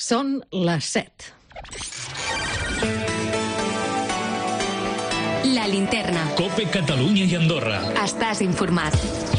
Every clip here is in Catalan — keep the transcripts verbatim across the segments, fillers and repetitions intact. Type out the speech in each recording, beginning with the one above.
Són les set. La linterna. COPE Catalunya i Andorra. Estàs informat.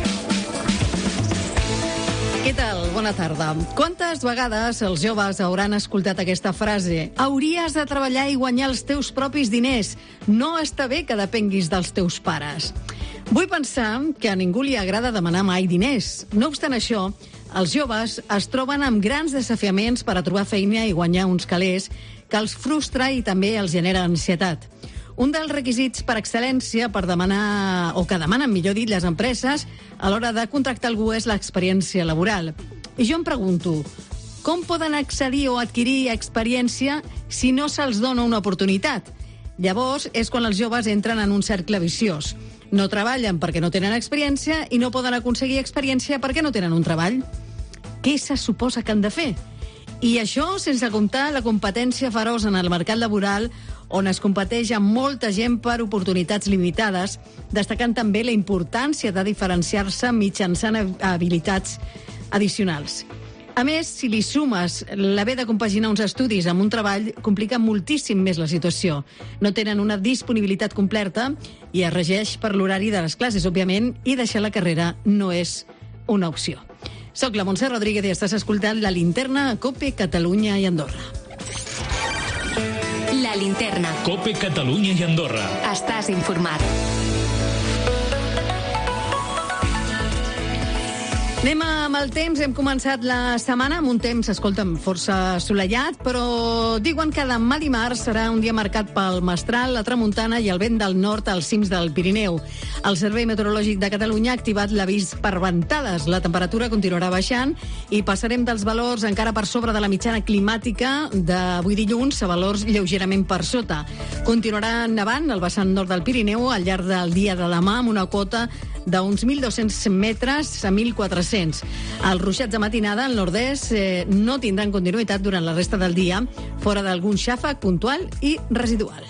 Què tal? Bona tarda. Quantes vegades els joves hauran escoltat aquesta frase? Hauries de treballar i guanyar els teus propis diners. No està bé que depenguis dels teus pares. Vull pensar que a ningú li agrada demanar mai diners. No obstant això, els joves es troben amb grans desafiaments per a trobar feina i guanyar uns calés que els frustra i també els genera ansietat. Un dels requisits per excel·lència per demanar, o que demanen, millor dit, les empreses a l'hora de contractar algú és l'experiència laboral. I jo em pregunto, com poden accedir o adquirir experiència si no se'ls dona una oportunitat? Llavors és quan els joves entren en un cercle viciós. No treballen perquè no tenen experiència i no poden aconseguir experiència perquè no tenen un treball. Què se suposa que han de fer? I això sense comptar la competència feroç en el mercat laboral, on es competeix amb molta gent per oportunitats limitades, destacant també la importància de diferenciar-se mitjançant habilitats addicionals. A més, si li sumes l'haver de compaginar uns estudis amb un treball, complica moltíssim més la situació. No tenen una disponibilitat completa i es regeix per l'horari de les classes, òbviament, i deixar la carrera no és una opció. Soc la Montse Rodríguez i estàs escoltant La Linterna a COPE Catalunya i Andorra. La linterna. COPE Catalunya i Andorra. Estàs informat. Anem amb el temps. Hem començat la setmana amb un temps, escolta'm, força assolellat, però diuen que demà dimarts serà un dia marcat pel mestral, la tramuntana i el vent del nord als cims del Pirineu. El Servei Meteorològic de Catalunya ha activat l'avís per ventades. La temperatura continuarà baixant i passarem dels valors encara per sobre de la mitjana climàtica d'avui dilluns a valors lleugerament per sota. Continuarà nevant al vessant nord del Pirineu al llarg del dia de demà amb una quota d'uns mil dos-cents metres a mil quatre-cents. Els ruixats de matinada al nord-est eh, no tindran continuïtat durant la resta del dia, fora d'algun xàfec puntual i residual.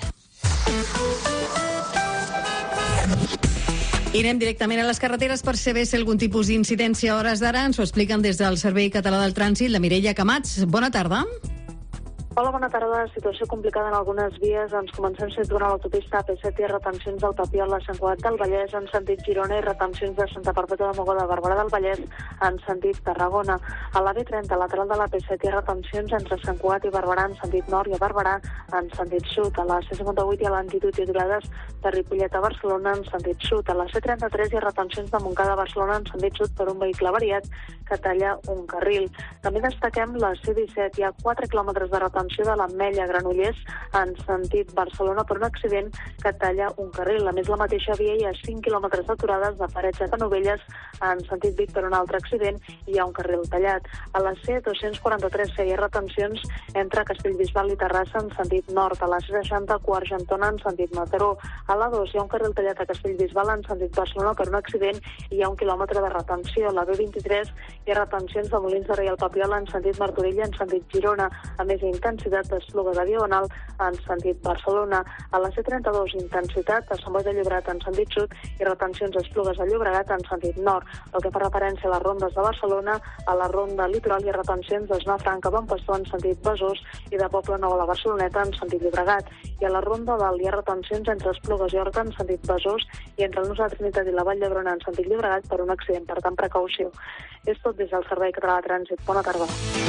I anem directament a les carreteres per saber si algun tipus d'incidència a hores d'ara. Ens ho expliquen des del Servei Català del Trànsit, la Mireia Camats. Bona tarda. Hola, bona tarda. Situació complicada en algunes vies. Ens comencem situant a l'autopista A P set i retencions del Papiol a Sant Cugat del Vallès en sentit Girona i retencions de Santa Perpètua de Mogoda a Barberà del Vallès en sentit Tarragona. A la B trenta, lateral de l'A P set, i retencions entre Sant Cugat i Barberà en sentit nord i a Barberà en sentit sud. A la C cinquanta-vuit i a l'Antitud i Durades de Ripollet a Barcelona en sentit sud. A la C trenta-tres hi ha retencions de Montcada a Barcelona en sentit sud per un vehicle avariat que talla un carril. També destaquem la C disset. Hi ha quatre quilòmetres de retenció de l'Ametlla a Granollers en sentit Barcelona per un accident que talla un carril. A més, la mateixa via hi ha cinc quilòmetres d'aturades de Parets de Canovelles en sentit Vic per un altre accident i hi ha un carril tallat. A la C dos-cents quaranta-tres hi ha retencions entre Castellbisbal i Terrassa en sentit nord. A la C seixanta, Argentona en sentit Mataró. A la dos hi ha un carril tallat a Castellbisbal en sentit Barcelona per un accident i hi ha un quilòmetre de retenció. A la B vint-i-tres hi ha retencions de Molins de Rei al Papiol en sentit Martorell en sentit Girona. A més, intensitat d'Esplugues a Diagonal en sentit Barcelona. A la C trenta-dos, intensitat a Sant Boi de Llobregat en sentit sud i retencions d'Esplugues a Llobregat en sentit nord. El que fa referència a les rondes de Barcelona, a la ronda litoral hi ha retencions d'Esnar Franca a Bon Pastor en sentit Besòs i de Poble Nou a la Barceloneta en sentit Llobregat. I a la ronda dalt hi ha retencions entre Esplugues i Horta en sentit Besòs i entre el Nus de la Trinitat i la Vall d'Hebron en sentit Llobregat per un accident. Per tant, precaució. És tot des del Servei Català de Trànsit. Bona tarda.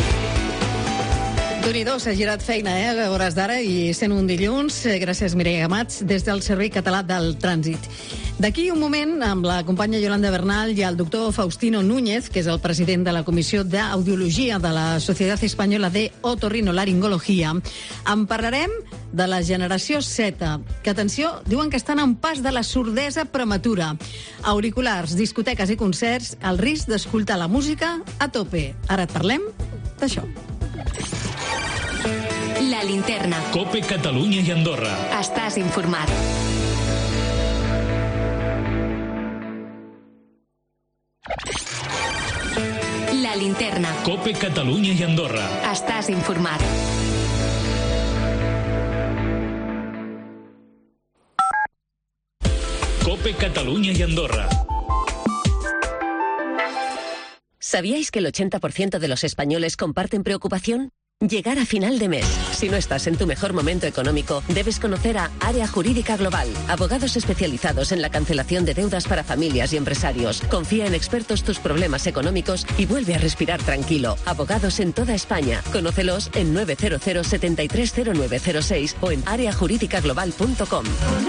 Déu-n'hi-do, s'ha girat feina, eh, a hores d'ara, i sent un dilluns. Gràcies, Mireia Camats, des del Servei Català del Trànsit. D'aquí un moment, amb la companya Yolanda Bernal i el doctor Faustino Núñez, que és el president de la Comissió d'Audiologia de la Societat Espanyola de Otorrinolaringologia, en parlarem de la generació Z, que, atenció, diuen que estan en pas de la sordesa prematura. Auriculars, discoteques i concerts, el risc d'escoltar la música a tope. Ara et parlem d'això. La linterna. COPE Catalunya i Andorra. Estàs informat. La linterna. COPE Catalunya i Andorra. Estàs informat. COPE Catalunya y Andorra. ¿Sabíais que el ochenta por ciento de los españoles comparten preocupación? Llegar a final de mes. Si no estás en tu mejor momento económico, debes conocer a Área Jurídica Global. Abogados especializados en la cancelación de deudas para familias y empresarios. Confía en expertos tus problemas económicos y vuelve a respirar tranquilo. Abogados en toda España. Conócelos en nueve cero cero, setenta y tres cero nueve cero seis o en área jurídica global punto com.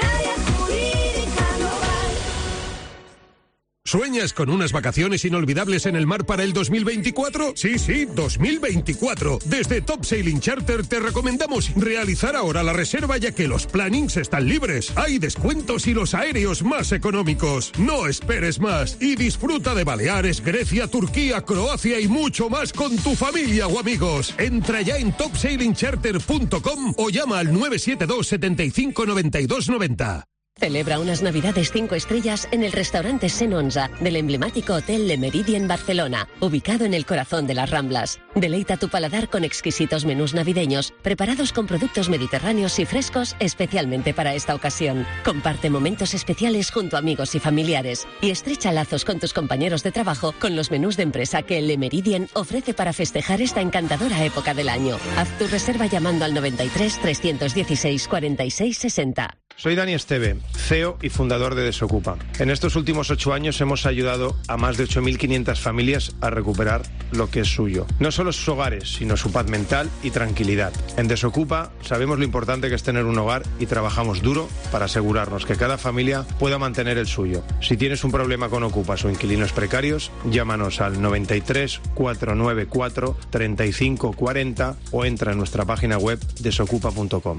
¿Sueñas con unas vacaciones inolvidables en el mar para el dos mil veinticuatro? Sí, sí, dos mil veinticuatro. Desde Top Sailing Charter te recomendamos realizar ahora la reserva, ya que los plannings están libres. Hay descuentos y los aéreos más económicos. No esperes más y disfruta de Baleares, Grecia, Turquía, Croacia y mucho más con tu familia o amigos. Entra ya en top sailing charter punto com o llama al nueve siete dos, setenta y cinco, noventa y dos noventa. Celebra unas Navidades cinco estrellas en el restaurante Cent Onze del emblemático Hotel Le Méridien Barcelona, ubicado en el corazón de las Ramblas. Deleita tu paladar con exquisitos menús navideños, preparados con productos mediterráneos y frescos especialmente para esta ocasión. Comparte momentos especiales junto a amigos y familiares y estrecha lazos con tus compañeros de trabajo con los menús de empresa que el Le Méridien ofrece para festejar esta encantadora época del año. Haz tu reserva llamando al noventa y tres, trescientos dieciséis, cuarenta y seis, sesenta. Soy Dani Esteve, C E O y fundador de Desocupa. En estos últimos ocho años hemos ayudado a más de ocho mil quinientas familias a recuperar lo que es suyo. No solo sus hogares, sino su paz mental y tranquilidad. En Desocupa sabemos lo importante que es tener un hogar y trabajamos duro para asegurarnos que cada familia pueda mantener el suyo. Si tienes un problema con ocupas o inquilinos precarios, llámanos al noventa y tres, cuatrocientos noventa y cuatro, treinta y cinco cuarenta o entra en nuestra página web desocupa punto com.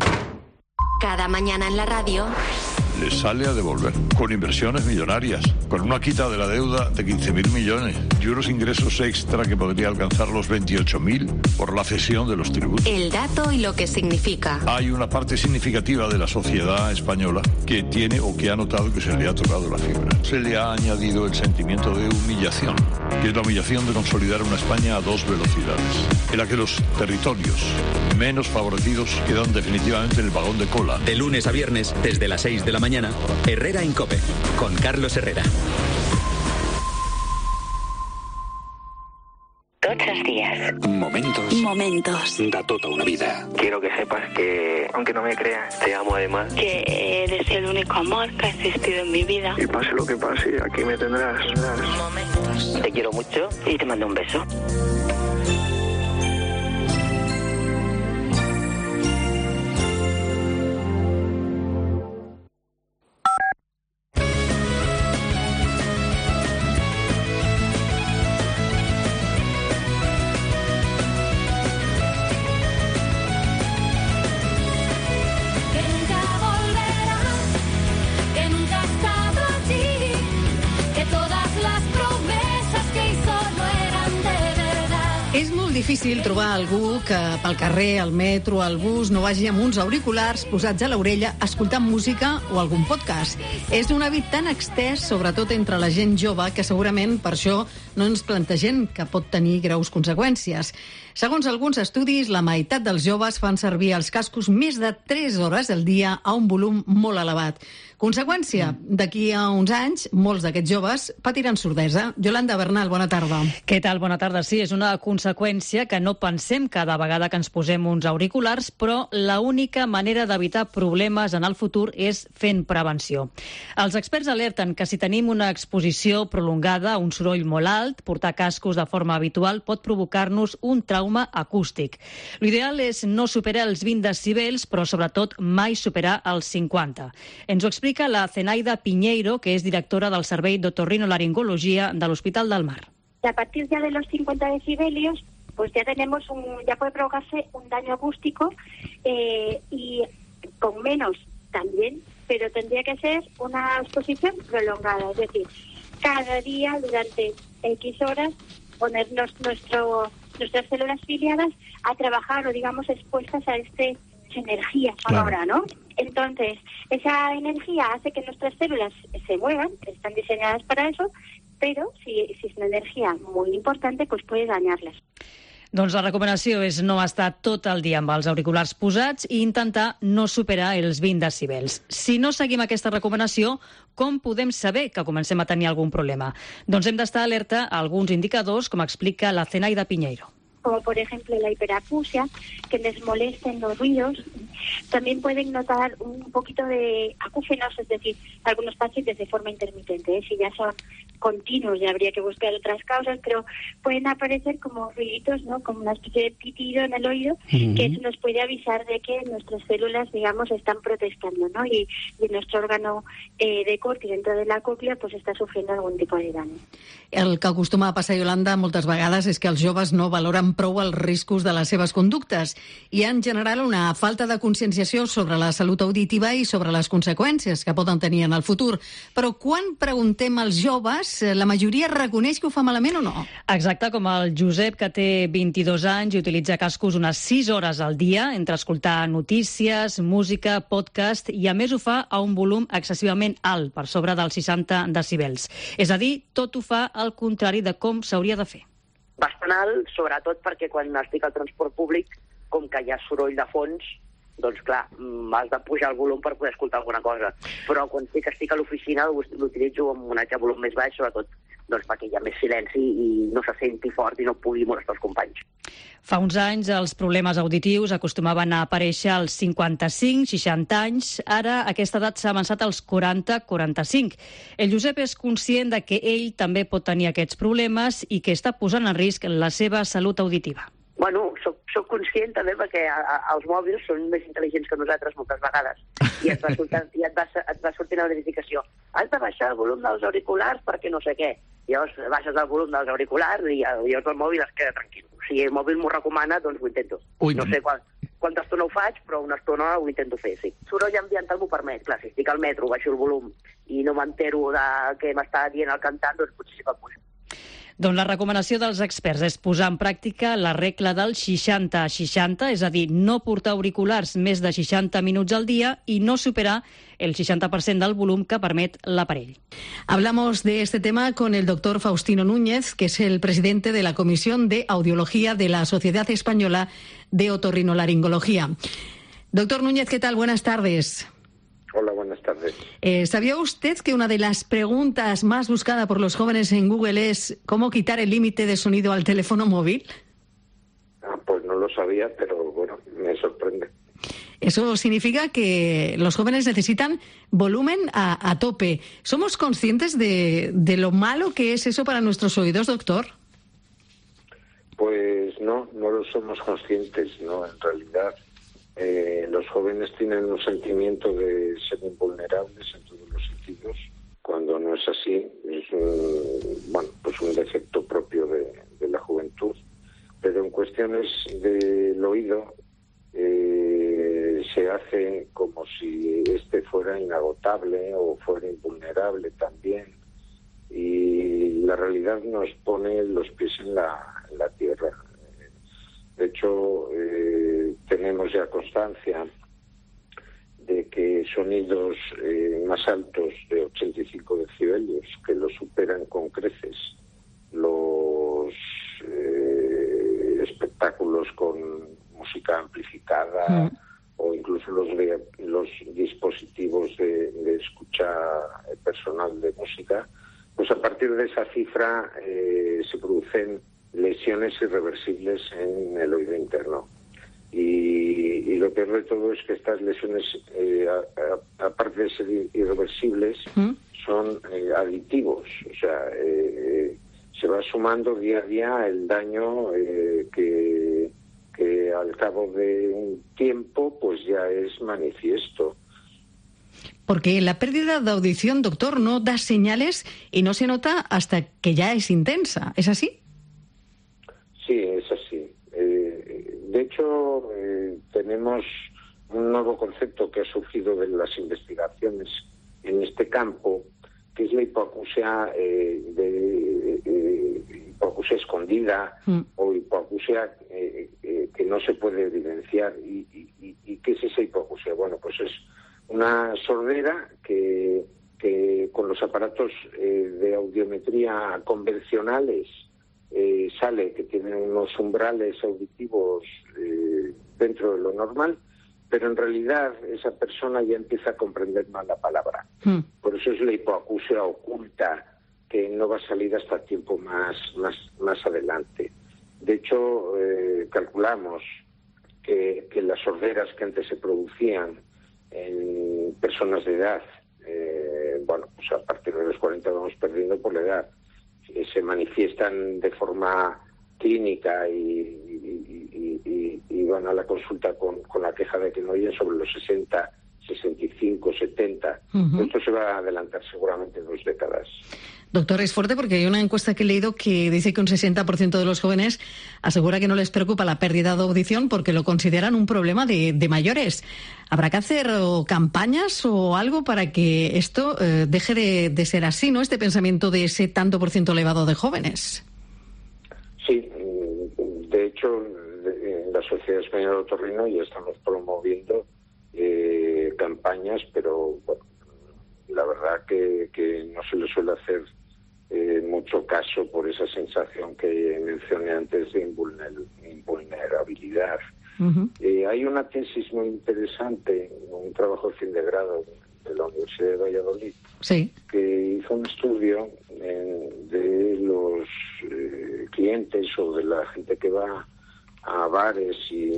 Cada mañana en la radio. Les sale a devolver, con inversiones millonarias, con una quita de la deuda de quince mil millones y unos ingresos extra que podría alcanzar los veintiocho mil por la cesión de los tributos. El dato y lo que significa. Hay una parte significativa de la sociedad española que tiene o que ha notado que se le ha tocado la fibra. Se le ha añadido el sentimiento de humillación, que es la humillación de consolidar una España a dos velocidades, en la que los territorios menos favorecidos quedan definitivamente en el vagón de cola. De lunes a viernes, desde las seis de la mañana, Herrera en COPE, con Carlos Herrera. Tots els dies. Momentos. Momentos. Da tota una vida. Quiero que sepas que, aunque no me creas, te amo además. Que eres el único amor que ha existido en mi vida. Y pase lo que pase, aquí me tendrás. Momentos. Te quiero mucho y te mando un beso. Difícil trobar algú que pel carrer, al metro, al bus, no vagi amb uns auriculars posats a l'orella escoltant música o algun podcast. És un hàbit tan extès, sobretot entre la gent jove, que segurament per això no ens plantegem que pot tenir greus conseqüències. Segons alguns estudis, la meitat dels joves fan servir els cascos més de tres hores al dia a un volum molt elevat. Conseqüència, d'aquí a uns anys, molts d'aquests joves patiran sordesa. Yolanda Bernal, bona tarda. Què tal? Bona tarda. Sí, és una conseqüència que no pensem cada vegada que ens posem uns auriculars, però l'única manera d'evitar problemes en el futur és fent prevenció. Els experts alerten que si tenim una exposició prolongada a un soroll molt alt, portar cascos de forma habitual pot provocar-nos un trauma acústic. L'ideal és no superar els vint decibels, però sobretot mai superar els cinquanta. Ens ho explica la Zenaida Piñeiro, que es directora del Servei d'Otorrinolaringologia de l'Hospital del Mar. A partir ya de los cincuenta decibelios, pues ya tenemos un, ya puede provocarse un daño acústico eh, y con menos también, pero tendría que ser una exposición prolongada, es decir, cada día durante X horas ponernos nuestro, nuestras células ciliadas a trabajar o digamos expuestas a este energía sonora, ¿no? Entonces, esa energía hace que nuestras células se muevan, están diseñadas para eso, pero si, si es una energía muy importante, pues puede dañarlas. Doncs la recomanació és no estar tot el dia amb els auriculars posats i intentar no superar els vint decibels. Si no seguim aquesta recomanació, com podem saber que comencem a tenir algun problema? Doncs hem d'estar alerta a alguns indicadors, com explica la Zenaida Piñeiro. como por ejemplo la hiperacusia, que les molesten los ruidos. También pueden notar un poquito de acúfenos, es decir, algunos pacientes de forma intermitente, ¿eh? Si ya son continuos ya habría que buscar otras causas, pero pueden aparecer como ruiditos, ¿no? Como una especie de pitido en el oído, uh-huh. que eso nos puede avisar de que nuestras células, digamos, están protestando, ¿no? Y, y nuestro órgano eh, de Corti dentro de la còclea pues està sofrint algun tipus de dany. El que acostuma a passar, Iolanda, moltes vegades és que els joves no valoren prou els riscos de les seves conductes i en general una falta de conscienciació sobre la salut auditiva i sobre les conseqüències que poden tenir en el futur. Però quan preguntem als joves, la majoria reconeix que ho fa malament o no? Exacte, com el Josep, que té vint-i-dos anys i utilitza cascos unes sis hores al dia entre escoltar notícies, música, podcast, i a més ho fa a un volum excessivament alt, per sobre dels seixanta decibels. És a dir, tot ho fa al contrari de com s'hauria de fer. Bastant alt, sobretot perquè quan estic al transport públic, com que hi ha soroll de fons, doncs clar, has de pujar el volum per poder escoltar alguna cosa. Però quan sí que estic a l'oficina l'utilitzo amb un altre volum més baix, sobretot doncs, perquè hi ha més silenci i no se senti fort i no pugui molestar els companys. Fa uns anys els problemes auditius acostumaven a aparèixer als cinquanta-cinc seixanta anys. Ara aquesta edat s'ha avançat als quaranta quaranta-cinc. El Josep és conscient de que ell també pot tenir aquests problemes i que està posant en risc la seva salut auditiva. Bueno, soc, soc conscient també perquè a, a, els mòbils són més intel·ligents que nosaltres moltes vegades i et va, sortir, i et va, et va sortir la notificació. Has de baixar el volum dels auriculars perquè no sé què. Llavors baixes el volum dels auriculars i llavors el mòbil es queda tranquil. Si el mòbil m'ho recomana, doncs ho intento. Ui. No sé quan, quanta estona ho faig, però una estona ho intento fer, sí. Soroll ambiental m'ho permet. Clar, si estic al metro, baixo el volum i no m'entero de què m'està dient el cantant, doncs potser sí que el pujo. Doncs la recomanació dels experts és posar en pràctica la regla del seixanta a seixanta, és a dir, no portar auriculars més de seixanta minuts al dia i no superar el seixanta per cent del volum que permet l'aparell. Hablamos de este tema con el doctor Faustino Núñez, que es el presidente de la Comisión de Audiología de la Sociedad Española de Otorrinolaringología. Doctor Núñez, ¿qué tal? Buenas tardes. Hola, buenas tardes. Eh, ¿Sabía usted que una de las preguntas más buscadas por los jóvenes en Google es cómo quitar el límite de sonido al teléfono móvil? Ah, pues no lo sabía, pero bueno, me sorprende. Eso significa que los jóvenes necesitan volumen a, a tope. ¿Somos conscientes de, de lo malo que es eso para nuestros oídos, doctor? Pues no, no lo somos conscientes, ¿no? En realidad... Eh, los jóvenes tienen un sentimiento de ser invulnerables en todos los sentidos, cuando no es así. Es un, bueno, pues un defecto propio de, de la juventud. Pero en cuestiones del oído eh, se hace como si este fuera inagotable o fuera invulnerable también. Y la realidad nos pone los pies en la, en la tierra. De hecho, eh, tenemos ya constancia de que sonidos eh, más altos de ochenta y cinco decibelios, que lo superan con creces los eh, espectáculos con música amplificada mm. o incluso los, los dispositivos de, de escucha personal de música, pues a partir de esa cifra eh, se producen lesiones irreversibles en el oído interno. Y, y lo peor de todo es que estas lesiones, eh, a, a, aparte de ser irreversibles, ¿Mm? son eh, aditivos. O sea, eh, se va sumando día a día el daño eh, que, que al cabo de un tiempo pues ya es manifiesto. Porque la pérdida de audición, doctor, no da señales y no se nota hasta que ya es intensa. ¿Es así? Sí, es así. Eh, de hecho, eh, tenemos un nuevo concepto que ha surgido de las investigaciones en este campo, que es la hipoacusia, eh, de, eh, hipoacusia escondida mm. o hipoacusia eh, eh, que no se puede evidenciar. ¿Y, y, y qué es esa hipoacusia? Bueno, pues es una sordera que, que con los aparatos eh, de audiometría convencionales Eh, sale que tiene unos umbrales auditivos eh, dentro de lo normal, pero en realidad esa persona ya empieza a comprender mal la palabra. Mm. Por eso es la hipoacusia oculta, que no va a salir hasta tiempo más, más, más adelante. De hecho, eh, calculamos que, que las sorderas que antes se producían en personas de edad, eh, bueno, pues a partir de los cuarenta vamos perdiendo por la edad, eh, se manifiestan de forma clínica y, y, y, y, y van a la consulta con, con la queja de que no oyen sobre los sesenta, sesenta y cinco, setenta. Uh-huh. Esto se va a adelantar seguramente en dos décadas. Doctor, es fuerte porque hay una encuesta que he leído que dice que un sesenta por ciento de los jóvenes asegura que no les preocupa la pérdida de audición porque lo consideran un problema de, de mayores. ¿Habrá que hacer o campañas o algo para que esto eh, deje de, de ser así, ¿no? Este pensamiento de ese tanto por ciento elevado de jóvenes. Sí, de hecho, en la Sociedad Española de Otorrino ya estamos promoviendo eh, campañas, pero bueno, la verdad que, que no se le suele hacer eh, mucho caso por esa sensación que mencioné antes de invulner- invulnerabilidad. Uh-huh. Eh, hay una tesis muy interesante, un trabajo de fin de grado de la Universidad de Valladolid, sí, que hizo un estudio eh, de los eh, clientes o de la gente que va a bares y,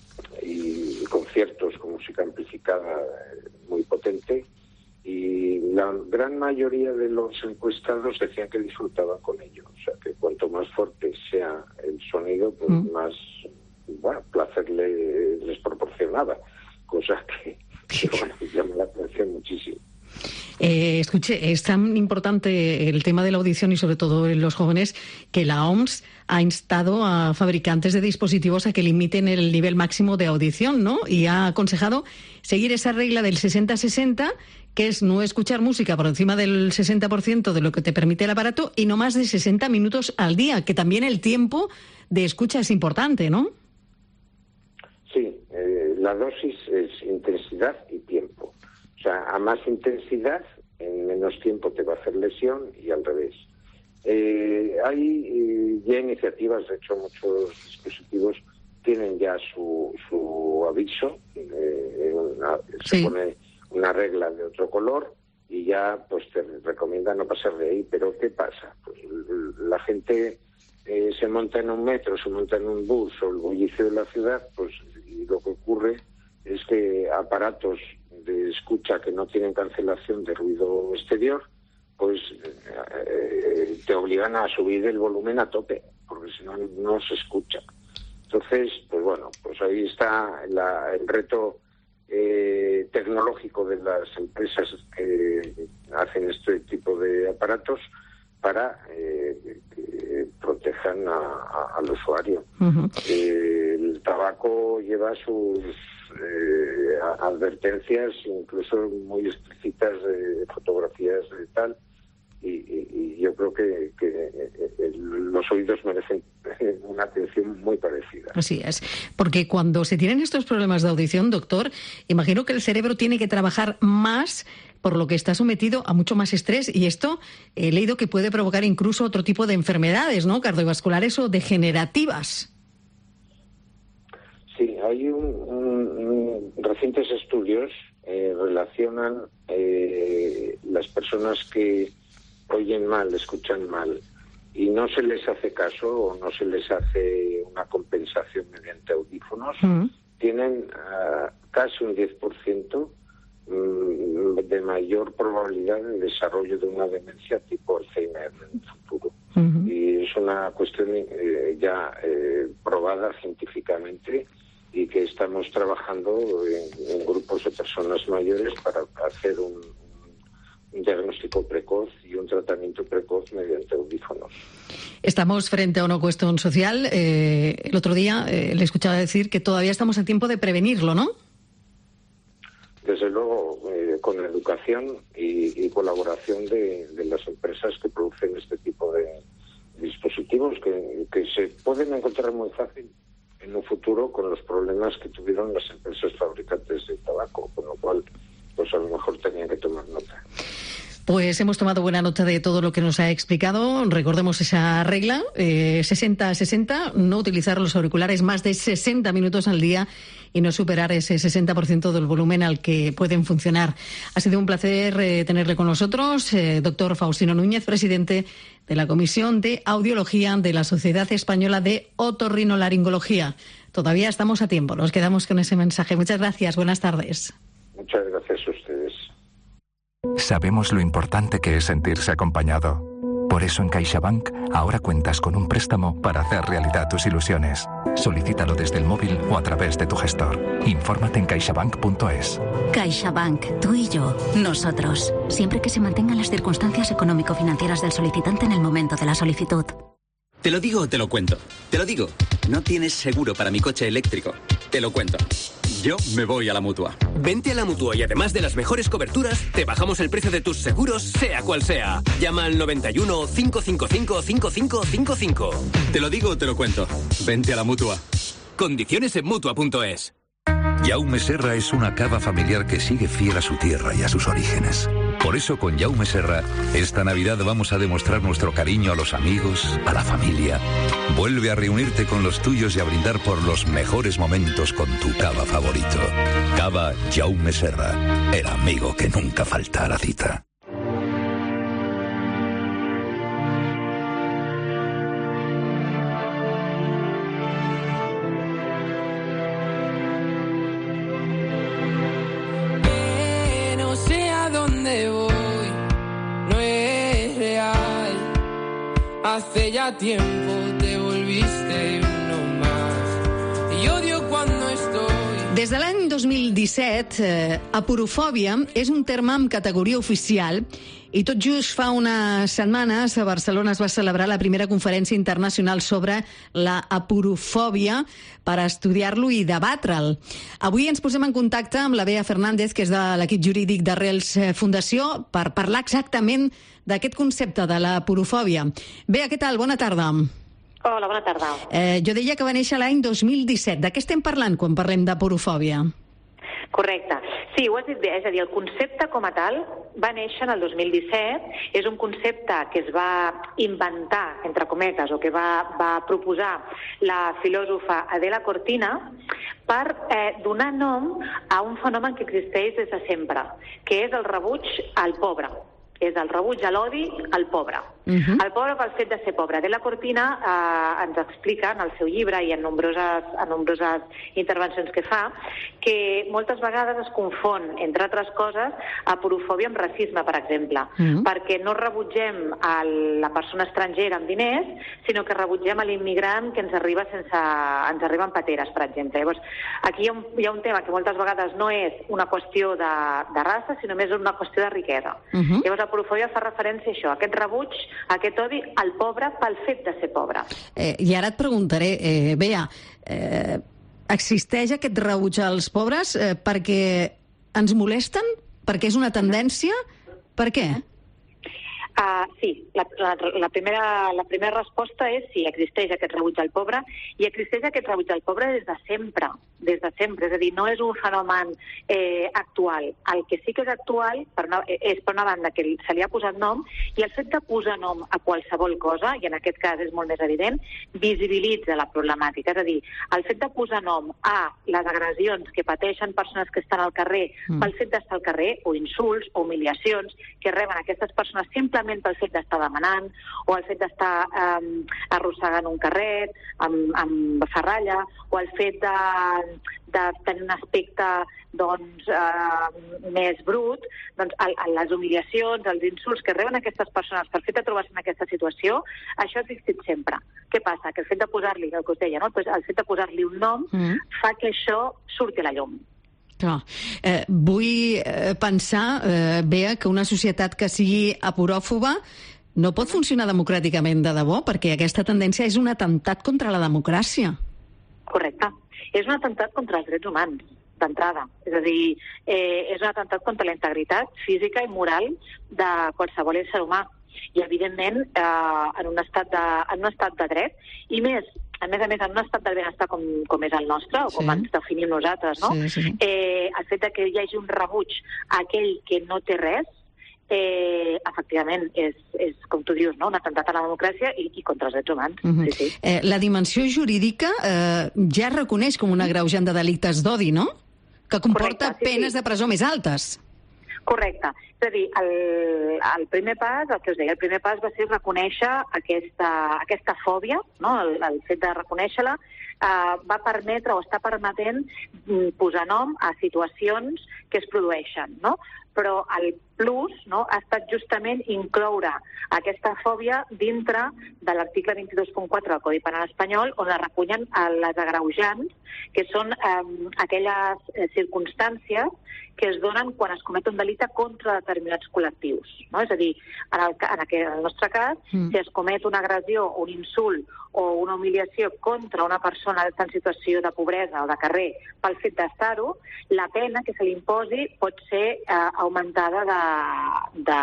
y conciertos con música amplificada eh, muy potente, y la gran mayoría de los encuestados decían que disfrutaban con ello. O sea, que cuanto más fuerte sea el sonido, pues mm. más, bueno, placer le, les proporcionaba. Cosa que, que bueno, llama la atención muchísimo. Eh, escuche, es tan importante el tema de la audición y sobre todo en los jóvenes que la O M S ha instado a fabricantes de dispositivos a que limiten el nivel máximo de audición, ¿no? Y ha aconsejado seguir esa regla del sesenta sesenta, que es no escuchar música por encima del sesenta por ciento de lo que te permite el aparato y no más de sesenta minutos al día, que también el tiempo de escucha es importante, ¿no? Sí, eh, la dosis es intensidad y tiempo. O sea, a más intensidad, en menos tiempo te va a hacer lesión y al revés. Eh, hay eh, ya iniciativas, de hecho muchos dispositivos tienen ya su, su aviso, eh, una, se sí. pone una regla de otro color y ya pues te recomienda no pasar de ahí. Pero ¿qué pasa? Pues la gente eh, se monta en un metro, se monta en un bus o el bullicio de la ciudad, pues y lo que ocurre es que aparatos de escucha que no tienen cancelación de ruido exterior, pues eh, te obligan a subir el volumen a tope, porque si no, no se escucha. Entonces, pues bueno, pues ahí está la, el reto eh, tecnológico de las empresas que hacen este tipo de aparatos para eh, que protejan a, a, al usuario. Uh-huh. Eh, el tabaco lleva sus eh, advertencias, incluso muy explícitas de fotografías de tal, y, y, y yo creo que, que eh, los oídos merecen una atención muy parecida. Así es, porque cuando se tienen estos problemas de audición, doctor, imagino que el cerebro tiene que trabajar más, por lo que está sometido a mucho más estrés, y esto he leído que puede provocar incluso otro tipo de enfermedades, ¿no?, cardiovasculares o degenerativas. Sí, hay un, un, un recientes estudios eh, relacionan eh, las personas que oyen mal, escuchan mal, y no se les hace caso o no se les hace una compensación mediante audífonos, uh-huh. tienen uh, casi un diez por ciento de mayor probabilidad de desarrollo de una demencia tipo Alzheimer en el futuro. Uh-huh. Y es una cuestión eh, ya eh, probada científicamente, y que estamos trabajando en, en grupos de personas mayores para hacer un, un diagnóstico precoz y un tratamiento precoz mediante audífonos. Estamos frente a una cuestión social. Eh, el otro día eh, le escuchaba decir que todavía estamos a tiempo de prevenirlo, ¿no? Desde luego, eh, con educación y, y colaboración de, de las empresas que producen este tipo de dispositivos que, que se pueden encontrar muy fácil en un futuro con los problemas que tuvieron las empresas fabricantes de tabaco, con lo cual pues a lo mejor tenían que tomar nota. Pues hemos tomado buena nota de todo lo que nos ha explicado. Recordemos esa regla, eh, sesenta sesenta, no utilizar los auriculares más de sesenta minutos al día y no superar ese sesenta por ciento del volumen al que pueden funcionar. Ha sido un placer eh, tenerle con nosotros, eh, doctor Faustino Núñez, presidente de la Comisión de Audiología de la Sociedad Española de Otorrinolaringología. Todavía estamos a tiempo, nos quedamos con ese mensaje. Muchas gracias, buenas tardes. Muchas gracias a ustedes. Sabemos lo importante que es sentirse acompañado. Por eso en CaixaBank ahora cuentas con un préstamo para hacer realidad tus ilusiones. Solicítalo desde el móvil o a través de tu gestor. Infórmate en caixabank punto es. CaixaBank, tú y yo, nosotros. Siempre que se mantengan las circunstancias económico-financieras del solicitante en el momento de la solicitud. Te lo digo o te lo cuento. Te lo digo. No tienes seguro para mi coche eléctrico. Te lo cuento. Yo me voy a la Mutua. Vente a la Mutua y además de las mejores coberturas, te bajamos el precio de tus seguros, sea cual sea. Llama al noventa y uno, cinco cinco cinco, cinco cinco cinco cinco. Te lo digo o te lo cuento. Vente a la Mutua. Condiciones en Mutua punto es. Jaume Serra es una cava familiar que sigue fiel a su tierra y a sus orígenes. Por eso con Jaume Serra, esta Navidad vamos a demostrar nuestro cariño a los amigos, a la familia. Vuelve a reunirte con los tuyos y a brindar por los mejores momentos con tu cava favorito. Cava Jaume Serra, el amigo que nunca falta a la cita. Hace ya tiempo te volviste uno más. Y odio cuando estoy... Des de l'any dos mil disset, eh, aporofòbia és un terme amb categoria oficial i tot just fa unes setmanes a Barcelona es va celebrar la primera conferència internacional sobre la aporofòbia per estudiar-lo i debatre'l. Avui ens posem en contacte amb la Bea Fernández, que és de l'equip jurídic d'Arrels Fundació, per parlar exactament d'aquest concepte de la aporofòbia. Bea, què tal? Bona tarda. Hola, bona tarda. Eh, jo deia que va néixer l'any dos mil disset. De què estem parlant quan parlem d'aporofòbia? Correcte. Sí, ho has dit bé. És a dir, el concepte com a tal va néixer en el dos mil disset. És un concepte que es va inventar, entre cometes, o que va, va proposar la filòsofa Adela Cortina per eh, donar nom a un fenomen que existeix des de sempre, que és el rebuig al pobre. És el rebuig a l'odi al pobre. Uh-huh. El pobre pel fet de ser pobre. Adela Cortina eh, ens explica en el seu llibre i en nombroses, en nombroses intervencions que fa que moltes vegades es confon, entre altres coses, aporofòbia amb racisme, per exemple, uh-huh. perquè no rebutgem a la persona estrangera amb diners, sinó que rebutgem a l'immigrant que ens arriba sense, ens arriba en pateres, per exemple. Llavors, aquí hi ha, un, hi ha un tema que moltes vegades no és una qüestió de, de raça, sinó més una qüestió de riquesa. Uh-huh. Llavors, l'aporofòbia fa referència a això, a aquest rebuig, a aquest odi al pobre pel fet de ser pobre. Eh, I ara et preguntaré, eh, Bea, eh, existeix aquest rebuig als pobres eh, perquè ens molesten? Perquè és una tendència? Per què? Uh, sí, la, la, la, primera, la primera resposta és sí, existeix aquest rebuig al pobre, i existeix aquest rebuig al pobre des de sempre, des de sempre, és a dir, no és un fenomen eh, actual. El que sí que és actual per una, és per una banda que se li ha posat nom, i el fet de posar nom a qualsevol cosa, i en aquest cas és molt més evident, visibilitza la problemàtica, és a dir, el fet de posar nom a les agressions que pateixen persones que estan al carrer mm. pel fet d'estar al carrer, o insults, o humiliacions que reben aquestes persones simplement pel fet d'estar demanant, o el fet d'estar eh, arrossegant un carret amb, amb ferralla, o el fet de, de tenir un aspecte doncs, eh, més brut, doncs el, les humiliacions, els insults que reben aquestes persones per fet de trobar-se en aquesta situació, això ha existit sempre. Què passa? Que el fet de posar-li, el que us deia, no? el fet de posar-li un nom mm. fa que això surti a la llum. Clar. Eh, vull eh, pensar, eh, Bea, que una societat que sigui aporòfoba no pot funcionar democràticament de debò, perquè aquesta tendència és un atemptat contra la democràcia. Correcte. És un atemptat contra els drets humans, d'entrada. És a dir, eh, és un atemptat contra la integritat física i moral de qualsevol ésser humà. I, evidentment, eh, en, un estat de, en un estat de dret, i més, a més a més, en un estat del benestar com, com és el nostre, o com sí. ens definim nosaltres, no? Sí, sí. Eh, el fet de que hi hagi un rebuig a aquell que no té res, Eh, efectivament, és, és, com tu dius, no? Un atemptat a la democràcia i, i contra els drets humans. Uh-huh. sí, sí. Eh, la dimensió jurídica eh, ja es reconeix com un agreujant de delictes d'odi, no? Que comporta Correcte, sí, penes sí. de presó més altes. Correcte. És a dir, el, el primer pas, el que us deia, el primer pas va ser reconèixer aquesta, aquesta fòbia, no? el, el fet de reconèixer-la, eh, va permetre o està permetent posar nom a situacions que es produeixen, no? Però el plus, no?, ha estat justament incloure aquesta fòbia dintre de l'article vint-i-dos punt quatre del Codi Penal espanyol, on es recullen les agreujants, que són eh, aquelles eh, circumstàncies que es donen quan es comet un delicte contra determinats col·lectius. No? És a dir, en el, en aquel, en el nostre cas, mm. si es comet una agressió, un insult o una humiliació contra una persona en situació de pobresa o de carrer pel fet d'estar-ho, la pena que se li imposi pot ser eh, augmentada de, de,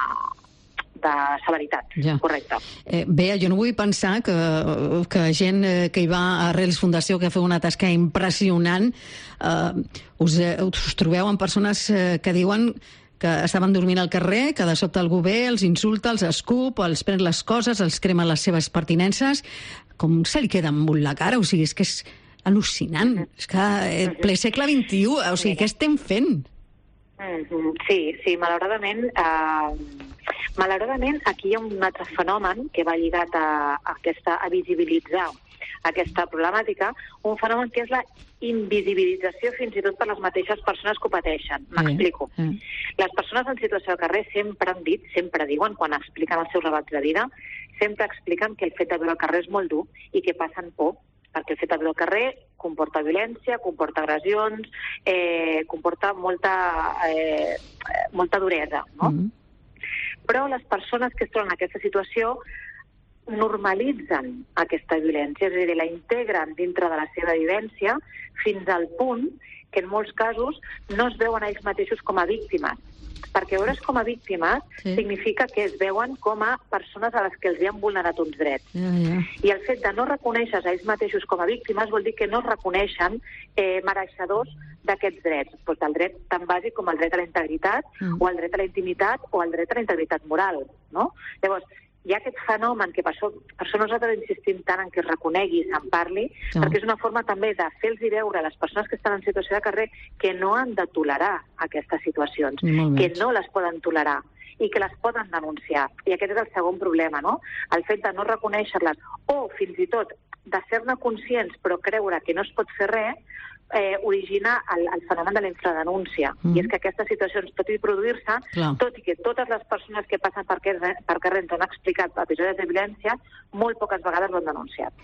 de severitat. Ja. Correcte. Eh, bé, jo no vull pensar que, que gent eh, que hi va a Arrels Fundació, que fa una tasca impressionant, eh, us, eh, us trobeu amb persones eh, que diuen que estaven dormint al carrer, que de sobte algú ve, els insulta, els escup, els pren les coses, els crema les seves pertinences. Com se li queda amb la cara? O sigui, és que és al·lucinant. És que eh, ple segle vint-i-u, o sigui, què estem fent? Mm-hmm. Sí, sí, malauradament... Eh, malauradament, aquí hi ha un altre fenomen que va lligat a, a, aquesta, a visibilitzar aquesta problemàtica, un fenomen que és la invisibilització fins i tot per les mateixes persones que ho pateixen. M'explico. Mm. Les persones en situació de carrer sempre han dit, sempre diuen, quan expliquen els seus relats de vida, sempre expliquen que el fet de viure al carrer és molt dur i que passen por, perquè el fet de viure al carrer comporta violència, comporta agressions, eh, comporta molta, eh, molta duresa, no? Mm. Però les persones que es troben en aquesta situació normalitzen aquesta violència, és a dir, la integren dintre de la seva vivència fins al punt que en molts casos no es veuen a ells mateixos com a víctimes. Perquè veure's com a víctimes sí. significa que es veuen com a persones a les que els hi han vulnerat uns drets. Ja, ja. I el fet de no reconèixer a ells mateixos com a víctimes vol dir que no es reconeixen eh, mereixedors d'aquests drets, doncs el dret tan bàsic com el dret a la integritat, mm. o el dret a la intimitat, o el dret a la integritat moral, no? Llavors, hi ha aquest fenomen que per això, per això nosaltres insistim tant en que es reconegui i se'n parli, no. perquè és una forma també de fer-los veure a les persones que estan en situació de carrer que no han de tolerar aquestes situacions, que no les poden tolerar i que les poden denunciar. I aquest és el segon problema, no? El fet de no reconèixer-les o, fins i tot, de ser-ne conscients però creure que no es pot fer res, eh, origina el, el fenomen de la infradenúncia. Mm. I és que aquestes situacions, tot i produir-se, tot i que totes les persones que passen per, per carrer ens han explicat episodis de violència, molt poques vegades ho han denunciat.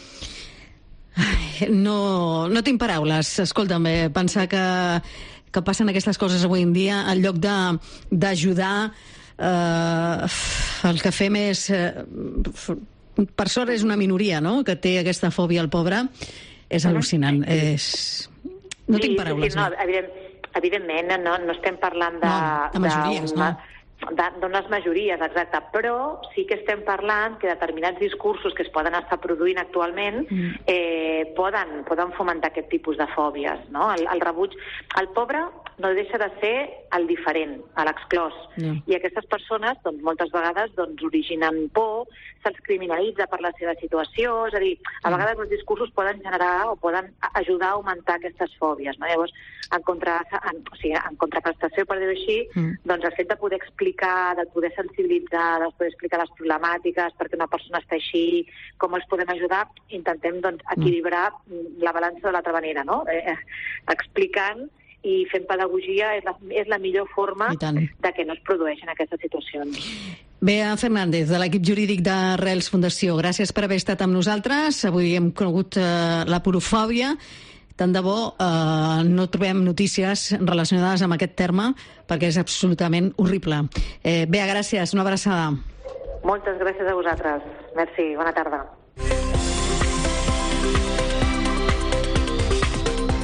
Ai, no, no tinc paraules. Escolta'm, eh, pensar que, que passen aquestes coses avui en dia, en lloc d'ajudar, eh, el que fem és... Eh, per sort és una minoria, no?, que té aquesta fòbia al pobre. És al·lucinant. És... No tinc paraules. Sí, sí, no, evident, evidentment, no, no estem parlant de... No, de majories, de una, no? d'unes majories, exacte, però sí que estem parlant que determinats discursos que es poden estar produint actualment mm. eh, poden, poden fomentar aquest tipus de fòbies, no? El, el rebuig... El pobre no deixa de ser el diferent, l'exclòs. Yeah. I aquestes persones, doncs, moltes vegades, doncs, originen por, se'ls criminalitza per la seva situació, és a dir, a mm. vegades els discursos poden generar o poden ajudar a augmentar aquestes fòbies, no? Llavors, en, contra, en, o sigui, en contraprestació, per dir-ho així, mm. doncs el fet de poder explicar, de poder sensibilitzar, de poder explicar les problemàtiques, perquè una persona està així, com els podem ajudar, intentem, doncs, equilibrar mm. la balança de l'altra manera, no? Eh, explicant i fent pedagogia és la, és la millor forma de que no es produeixin aquestes situacions. Bea Fernández, de l'equip jurídic d'Arrels Fundació, gràcies per haver estat amb nosaltres. Avui hem conegut eh, la porofòbia. Tant de bo eh, no trobem notícies relacionades amb aquest terme, perquè és absolutament horrible. Eh, Bea, gràcies. Una abraçada. Moltes gràcies a vosaltres. Merci. Bona tarda.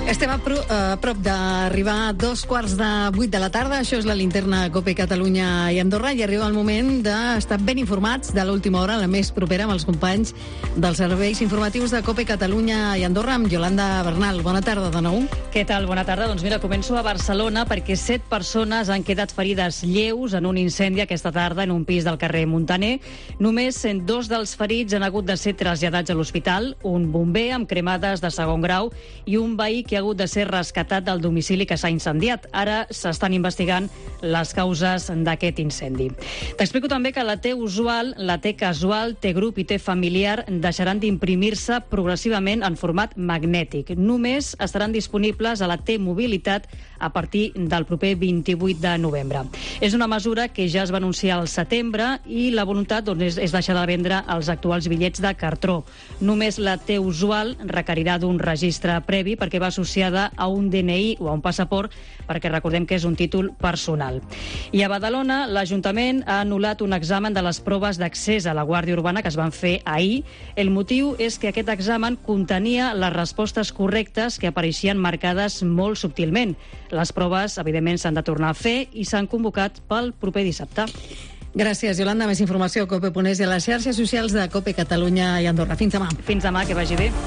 Estem a, pro, a prop d'arribar a dos quarts de vuit de la tarda. Això és la linterna COPE Catalunya i Andorra i arriba el moment d'estar ben informats de l'última hora, la més propera, amb els companys dels serveis informatius de COPE Catalunya i Andorra, amb Yolanda Bernal. Bona tarda de nou. Què tal? Bona tarda. Doncs mira, començo a Barcelona perquè set persones han quedat ferides lleus en un incendi aquesta tarda en un pis del carrer Montaner. Només dos dels ferits han hagut de ser traslladats a l'hospital, un bomber amb cremades de segon grau i un veí que ha hagut de ser rescatat del domicili que s'ha incendiat. Ara s'estan investigant les causes d'aquest incendi. T'explico també que la T usual, la T casual, T grup i T familiar deixaran d'imprimir-se progressivament en format magnètic. Només estaran disponibles a la T mobilitat a partir del proper vint-i-vuit de novembre. És una mesura que ja es va anunciar al setembre i la voluntat doncs, és, és deixar de vendre els actuals bitllets de cartró. Només la T usual requerirà d'un registre previ perquè va associada a un D N I o a un passaport, perquè recordem que és un títol personal. I a Badalona, l'Ajuntament ha anul·lat un examen de les proves d'accés a la Guàrdia Urbana que es van fer ahir. El motiu és que aquest examen contenia les respostes correctes que apareixien marcades molt subtilment. Les proves, evidentment, s'han de tornar a fer i s'han convocat pel proper dissabte. Gràcies, Yolanda. Més informació a COPE punt es i a les xarxes socials de COPE Catalunya i Andorra. Fins demà. Fins demà, que vagi bé.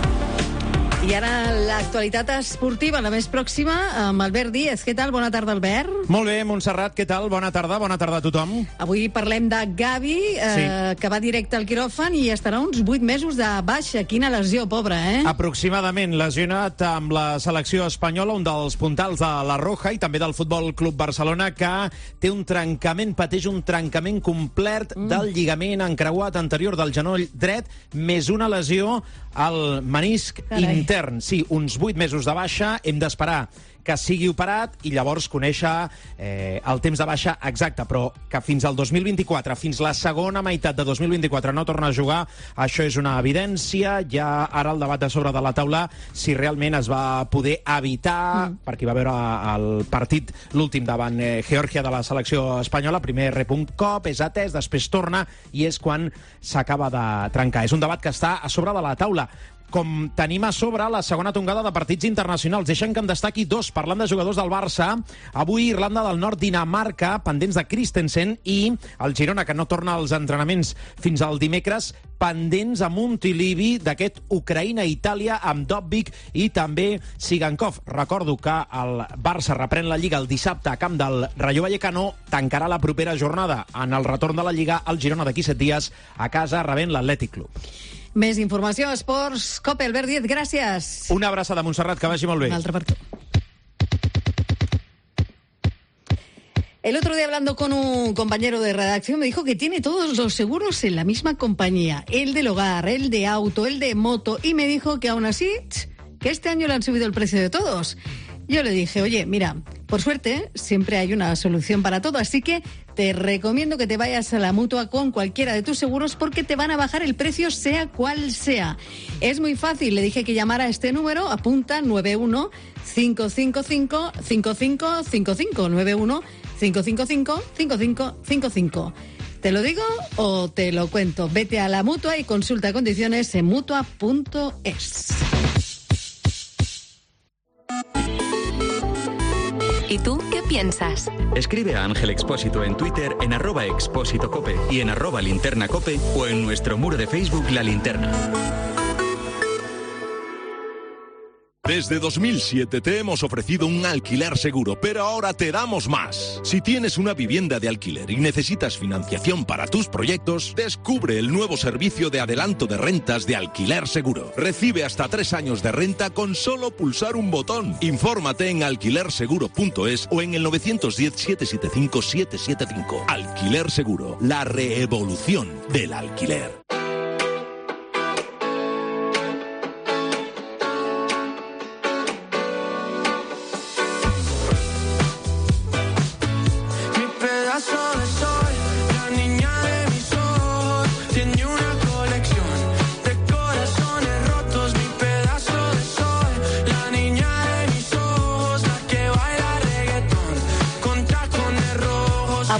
I ara l'actualitat esportiva, la més pròxima, amb Albert Díez. Què tal? Bona tarda, Albert. Molt bé, Montserrat, què tal? Bona tarda, bona tarda a tothom. Avui parlem de Gavi, eh, sí. que va directe al quiròfan i estarà uns vuit mesos de baixa. Quina lesió, pobra, eh? Aproximadament, lesionat amb la selecció espanyola, un dels puntals de la Roja i també del Futbol Club Barcelona, que té un trencament, pateix un trencament complet mm. del lligament encreuat anterior del genoll dret, més una lesió al menisc Carai. intern. Sí, uns vuit mesos de baixa, hem d'esperar que sigui operat i llavors conèixer eh, el temps de baixa exacte, però que fins al dos mil vint-i-quatre, fins la segona meitat de dos mil vint-i-quatre no torna a jugar, això és una evidència. Ja ara el debat a sobre de la taula si realment es va poder evitar, mm. perquè va veure el partit, l'últim davant eh, Geòrgia de la selecció espanyola, primer rep un cop, és atès, després torna i és quan s'acaba de trencar. És un debat que està a sobre de la taula. Com tenim a sobre la segona tongada de partits internacionals. Deixen que em destaqui dos, parlant de jugadors del Barça. Avui Irlanda del Nord, Dinamarca, pendents de Christensen, i el Girona, que no torna als entrenaments fins al dimecres, pendents a Montilivi d'aquest Ucraïna-Itàlia amb Dobbik i també Sigankov. Recordo que el Barça reprèn la Lliga el dissabte a camp del Rayo Vallecano, tancarà la propera jornada en el retorn de la Lliga el Girona d'aquí set dies a casa rebent l'Atlètic Club. Més informació a Esports. COPE, Albert Díez, gràcies. Una abraçada, Montserrat, que vagi molt bé. Un altre per tu. El otro día, hablando con un compañero de redacción, me dijo que tiene todos los seguros en la misma compañía. El del hogar, el de auto, el de moto. Y me dijo que aún así, que este año le han subido el precio de todos. Yo le dije, oye, mira, por suerte siempre hay una solución para todo, así que te recomiendo que te vayas a la Mutua con cualquiera de tus seguros porque te van a bajar el precio sea cual sea. Es muy fácil, le dije que llamara a este número, apunta nueve uno cinco cinco cinco cinco cinco cinco cinco, nueve uno cinco cinco cinco cinco cinco cinco cinco. ¿Te lo digo o te lo cuento? Vete a la Mutua y consulta condiciones en mutua punto es. ¿Y tú qué piensas? Escribe a Ángel Expósito en Twitter en arroba expósito cope y en arroba linterna cope o en nuestro muro de Facebook La Linterna. Desde dos mil siete te hemos ofrecido un alquiler seguro, pero ahora te damos más. Si tienes una vivienda de alquiler y necesitas financiación para tus proyectos, descubre el nuevo servicio de adelanto de rentas de Alquiler Seguro. Recibe hasta tres años de renta con solo pulsar un botón. Infórmate en alquiler seguro punto es o en el nueve uno cero, siete siete cinco, siete siete cinco. Alquiler Seguro, la reevolución del alquiler.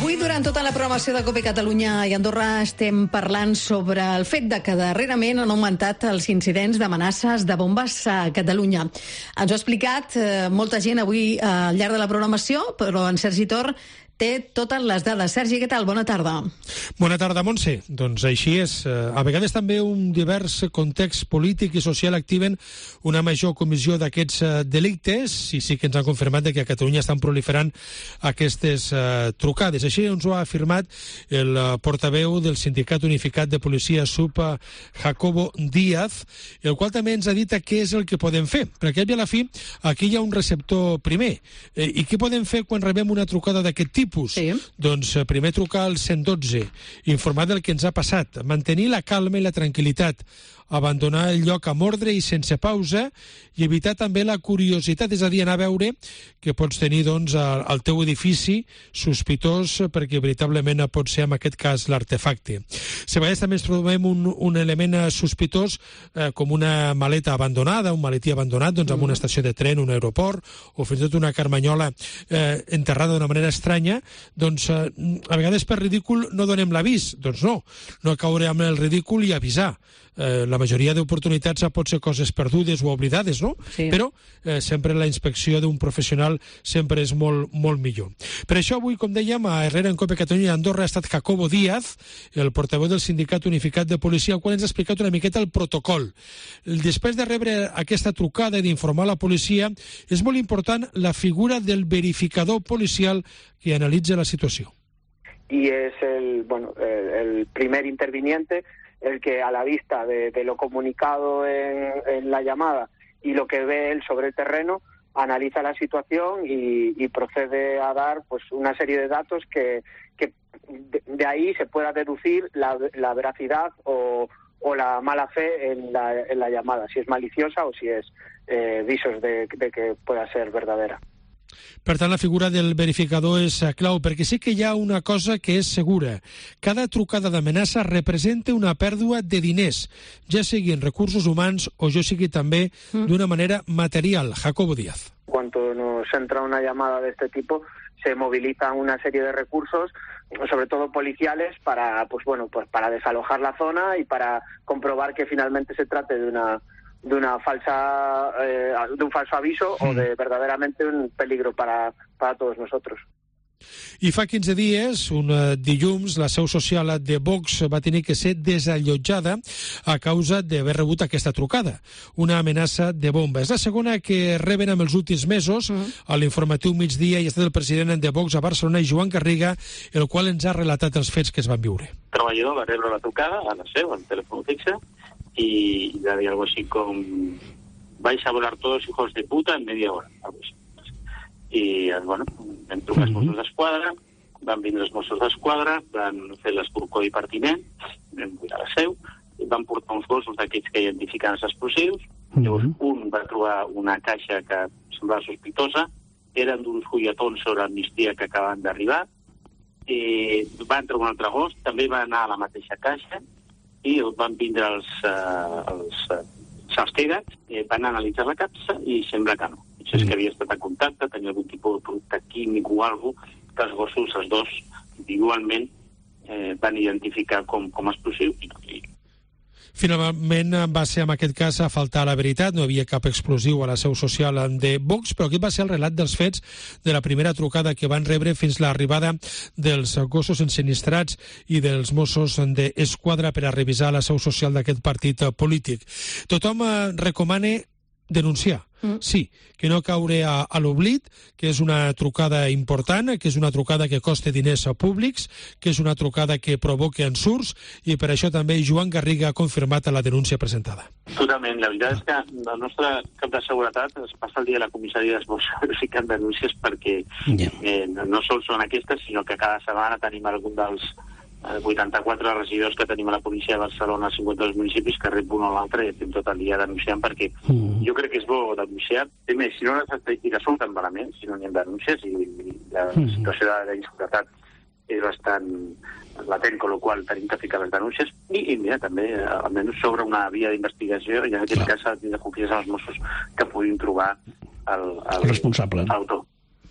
Avui, durant tota la programació de COPE Catalunya i Andorra, estem parlant sobre el fet de que darrerament han augmentat els incidents d'amenaces de bombes a Catalunya. Ens ho ha explicat eh, molta gent avui eh, al llarg de la programació, però en Sergi Tor té totes les dades. Sergi, què tal? Bona tarda. Bona tarda, Montse. Doncs així és. A vegades també un divers context polític i social activen una major comissió d'aquests delictes, i sí que ens han confirmat que a Catalunya estan proliferant aquestes uh, trucades. Així ens ho ha afirmat el uh, portaveu del Sindicat Unificat de Policia S U P, Jacobo Díaz, el qual també ens ha dit què és el que podem fer. Perquè a la fi, aquí hi ha un receptor primer. Eh, I què podem fer quan rebem una trucada d'aquest tipus? Sí. Doncs primer trucar al cent dotze, informar del que ens ha passat, mantenir la calma i la tranquil·litat, abandonar el lloc amb ordre i sense pausa i evitar també la curiositat, és a dir, anar a veure que pots tenir doncs, al, al teu edifici sospitós, perquè veritablement pot ser en aquest cas l'artefacte. Si a vegades també ens trobem un, un element sospitós eh, com una maleta abandonada, un maletí abandonat doncs, en una estació de tren, un aeroport, o fins i tot una carmanyola eh, enterrada d'una manera estranya, doncs eh, a vegades per ridícul no donem l'avís. Doncs no, no caure amb el ridícul i avisar. Eh, la majoria d'oportunitats pot ser coses perdudes o oblidades, no? Sí. Però eh, sempre la inspecció d'un professional sempre és molt, molt millor. Per això avui, com dèiem, a Herrera en COPE Catalunya i Andorra ha estat Jacobo Díaz, el portaveu del Sindicat Unificat de Policia, el qual ens ha explicat una miqueta el protocol. Després de rebre aquesta trucada i d'informar la policia, és molt important la figura del verificador policial que analitza la situació. Y es el, bueno, el, el primer interviniente el que a la vista de, de lo comunicado en, en la llamada y lo que ve él sobre el terreno, analiza la situación y, y procede a dar pues una serie de datos que, que de, de ahí se pueda deducir la, la veracidad o, o la mala fe en la, en la llamada, si es maliciosa o si es eh, visos de, de que pueda ser verdadera. Per tant, la figura del verificador és clau, perquè sí que hi ha una cosa que és segura. Cada trucada d'amenaça representa una pèrdua de diners, ja sigui en recursos humans o ja sigui també d'una manera material. Jacobo Díaz. Cuando nos entra una llamada de este tipo, se movilizan una serie de recursos, sobre todo policiales, para, pues bueno, pues para desalojar la zona y para comprobar que finalmente se trate de una de una falsa eh, de un falso aviso o de verdaderamente un peligro para, para todos nosotros. I fa quinze dies, un dilluns, la seu social de Vox va tenir que ser desallotjada a causa d'haver rebut aquesta trucada, una amenaça de bomba. És la segona que reben en els últims mesos. A l'informatiu Migdia hi ha estat el president de Vox a Barcelona, Joan Garriga, el qual ens ha relatat els fets que es van viure. El treballador va rebre la trucada a la seu, al telèfon fixe, y va haber algo así con vais a volar todos hijos de puta en media hora, algo así. I, bueno, vam trucar els Mossos d'Esquadra, van vindre els Mossos d'Esquadra, van fer l'escorcó i partiment, vam buidar la seu, i van portar uns gossos d'aquests que identifiquen els explosius. Llavors, un va trobar una caixa que semblava sospitosa, eren d'uns fulletons sobre amnistia que acaben d'arribar, i van trobar un altre gos, també va anar a la mateixa caixa, i van vindre els, uh, els uh, salstegats, eh, van analitzar la capsa i sembla que no. Això és que havia estat en contacte, tenia algun tipus de producte químic o alguna cosa que els gossos, els dos, individualment, eh, van identificar com, com explosiu i no. I... Finalment va ser en aquest cas a faltar la veritat, no hi havia cap explosiu a la seu social de Vox, però aquest va ser el relat dels fets de la primera trucada que van rebre fins l'arribada dels gossos ensinistrats i dels Mossos d'Esquadra per a revisar la seu social d'aquest partit polític. Tothom recomana denunciar. Mm. Sí, que no caure a, a l'oblit, que és una trucada important, que és una trucada que costa diners públics, que és una trucada que provoca ensurts, i per això també Joan Garriga ha confirmat la denúncia presentada. Totalment. La veritat és que el nostre cap de seguretat es passa el dia a la comissaria d'Esbós verificant denúncies perquè yeah. eh, no sols són aquestes, sinó que cada setmana tenim algun dels vuitanta-quatre regidors que tenim a la policia de Barcelona als cinquanta-dos municipis que rep un o l'altre i estem tot el dia denunciant perquè mm. jo crec que és bo denunciar. Primer, si no les estadístiques surten malament, si no n'hi ha denúncies i la mm. situació de inseguretat és bastant latent, con lo qual tenim que ficar les denúncies i, i mira, també almenys sobre una via d'investigació i en aquest cas s'ha de confiar als Mossos que puguin trobar el, el responsable, l'autor.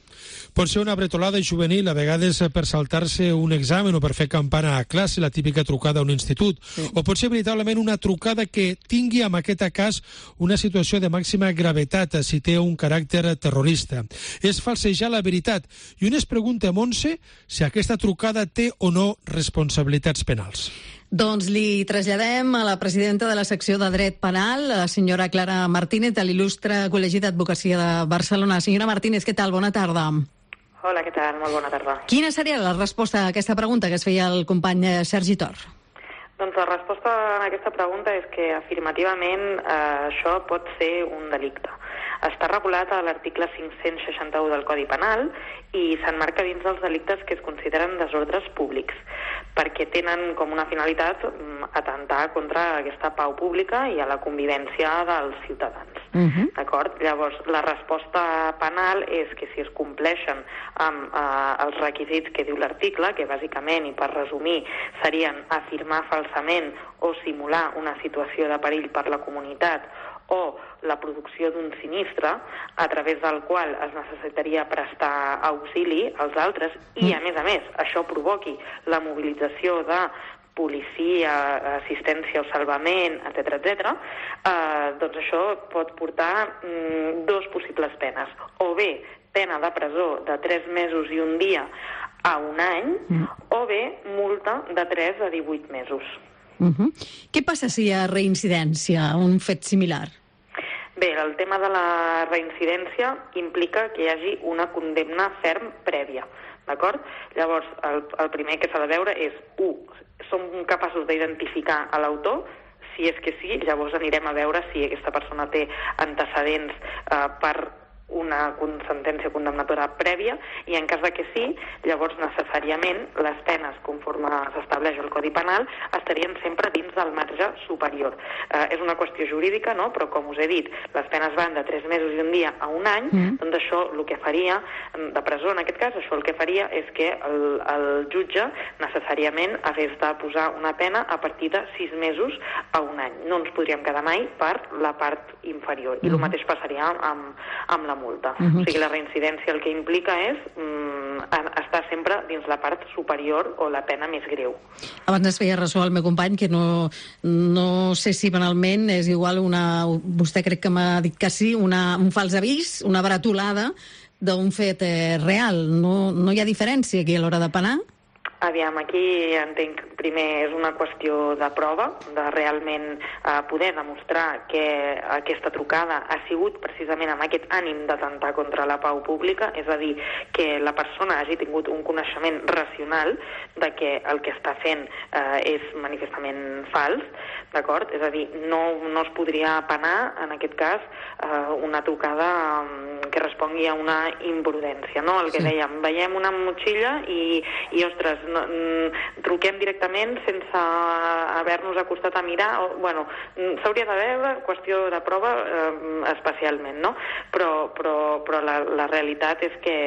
Pot ser una bretolada juvenil, a vegades per saltar-se un examen o per fer campana a classe, la típica trucada a un institut. Sí. O pot ser veritablement una trucada que tingui, en aquest cas, una situació de màxima gravetat, si té un caràcter terrorista. És falsejar la veritat. I un es pregunta, Montse, si aquesta trucada té o no responsabilitats penals. Doncs li traslladem a la presidenta de la secció de Dret Penal, la senyora Clara Martínez, de l'il·lustre Col·legi d'Advocacia de Barcelona. Senyora Martínez, què tal? Bona tarda. Hola, què tal? Molt bona tarda. Quina seria la resposta a aquesta pregunta que es feia el company Sergi Tor? Doncs la resposta a aquesta pregunta és que afirmativament eh, això pot ser un delicte. Està regulat a l'article cinc-cents seixanta-u del Codi Penal i s'emmarca dins dels delictes que es consideren desordres públics, perquè tenen com una finalitat atentar contra aquesta pau pública i a la convivència dels ciutadans. Uh-huh. D'acord? Llavors, la resposta penal és que si es compleixen amb eh, els requisits que diu l'article, que bàsicament, i per resumir, serien afirmar falsament o simular una situació de perill per la comunitat o la producció d'un sinistre a través del qual es necessitaria prestar auxili als altres i, a més a més, això provoqui la mobilització de policia, assistència o salvament, etcètera, etcètera, eh, doncs això pot portar mm, dos possibles penes. O bé pena de presó de tres mesos i un dia a un any, mm. o bé multa de tres a divuit mesos. Uh-huh. Què passa si hi ha reincidència, un fet similar? Bé, el tema de la reincidència implica que hi hagi una condemna ferm prèvia, d'acord? Llavors, el, el primer que s'ha de veure és, u, som capaços d'identificar a l'autor? Si és que sí, llavors anirem a veure si aquesta persona té antecedents eh, per una sentència condemnatòria prèvia, i en cas de que sí, llavors necessàriament les penes, conforme s'estableix el Codi Penal, estarien sempre dins del marge superior. Eh, és una qüestió jurídica, no? Però com us he dit, les penes van de tres mesos i un dia a un any, mm. doncs això el que faria, de presó en aquest cas, això el que faria és que el, el jutge necessàriament hagués de posar una pena a partir de sis mesos a un any. No ens podríem quedar mai per la part inferior. I mm. el mateix passaria amb, amb la multa. Uh-huh. O sigui, la reincidència el que implica és mm, estar sempre dins la part superior o la pena més greu. Abans es feia ressò al meu company que no, no sé si penalment és igual una... Vostè crec que m'ha dit que sí, una, un fals avís, una baratolada d'un fet eh, real. No, no hi ha diferència aquí a l'hora de penar? Aviam, aquí entenc que primer és una qüestió de prova, de realment eh, poder demostrar que aquesta trucada ha sigut precisament amb aquest ànim d'atemptar contra la pau pública, és a dir, que la persona hagi tingut un coneixement racional de que el que està fent eh, és manifestament fals, d'acord? És a dir, no, no es podria penar, en aquest cas, eh, una trucada eh, que respongui a una imprudència, no? El que sí. dèiem, veiem una motxilla i, i ostres, no, truquem directament sense haver-nos acostat a mirar, o, bueno, s'hauria de veure, qüestió de prova eh, especialment, no? Però, però, però la, la realitat és que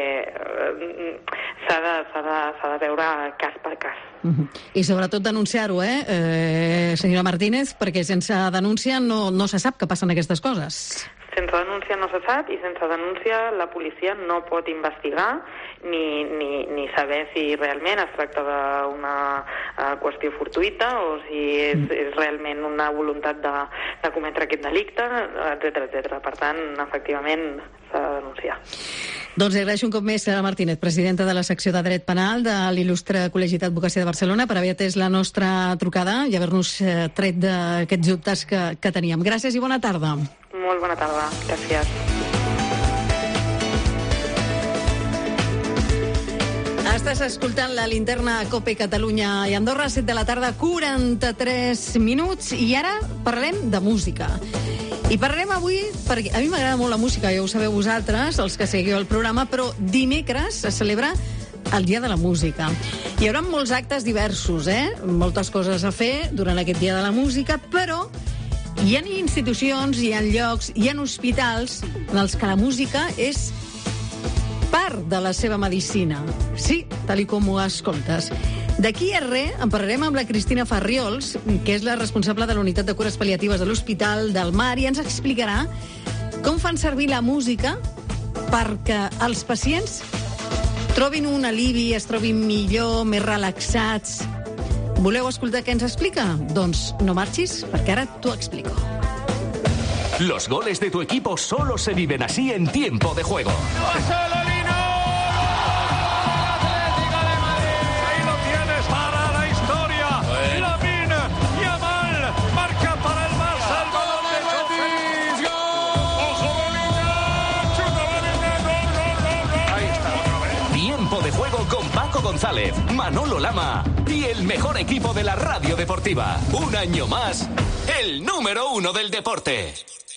eh, s'ha de, s'ha de, s'ha de veure cas per cas. Uh-huh. I sobretot denunciar-ho, eh, eh, senyora Martínez, perquè sense denúncia no, no se sap que passen aquestes coses. Sense denúncia no se sap i sense denúncia la policia no pot investigar ni, ni, ni saber si realment es tracta d'una uh, qüestió fortuïta o si és, és realment una voluntat de, de cometre aquest delicte, etcètera, etcètera. Per tant, efectivament, s'ha de denunciar. Doncs agraeixo un cop més, senyora Martínez, presidenta de la secció de Dret Penal de l'il·lustre Col·legi d'Advocacia de Barcelona, per haver atès la nostra trucada i haver-nos tret d'aquests dubtes que, que teníem. Gràcies i bona tarda. Molt bona tarda. Gràcies. Estàs escoltant la linterna COPE Catalunya i Andorra, set de la tarda, quaranta-tres minuts, i ara parlem de música. I parlarem avui, perquè a mi m'agrada molt la música, ja ho sabeu vosaltres, els que seguiu el programa, però dimecres es celebra el Dia de la Música. Hi haurà molts actes diversos, eh? Moltes coses a fer durant aquest Dia de la Música, però hi ha institucions, hi ha llocs, hi ha hospitals en els que la música és part de la seva medicina. Sí, tal i com ho escoltes. D'aquí a res en parlarem amb la Cristina Farriols, que és la responsable de la unitat de cures pal·liatives de l'Hospital del Mar, i ens explicarà com fan servir la música perquè els pacients trobin un alivi, es trobin millor, més relaxats. Voleu escoltar què ens explica? Doncs no marxis, perquè ara t'ho explico. Los goles de tu equipo solo se viven así en tiempo de juego. De juego con Paco González, Manolo Lama y el mejor equipo de la radio deportiva. Un año más, el número uno del deporte.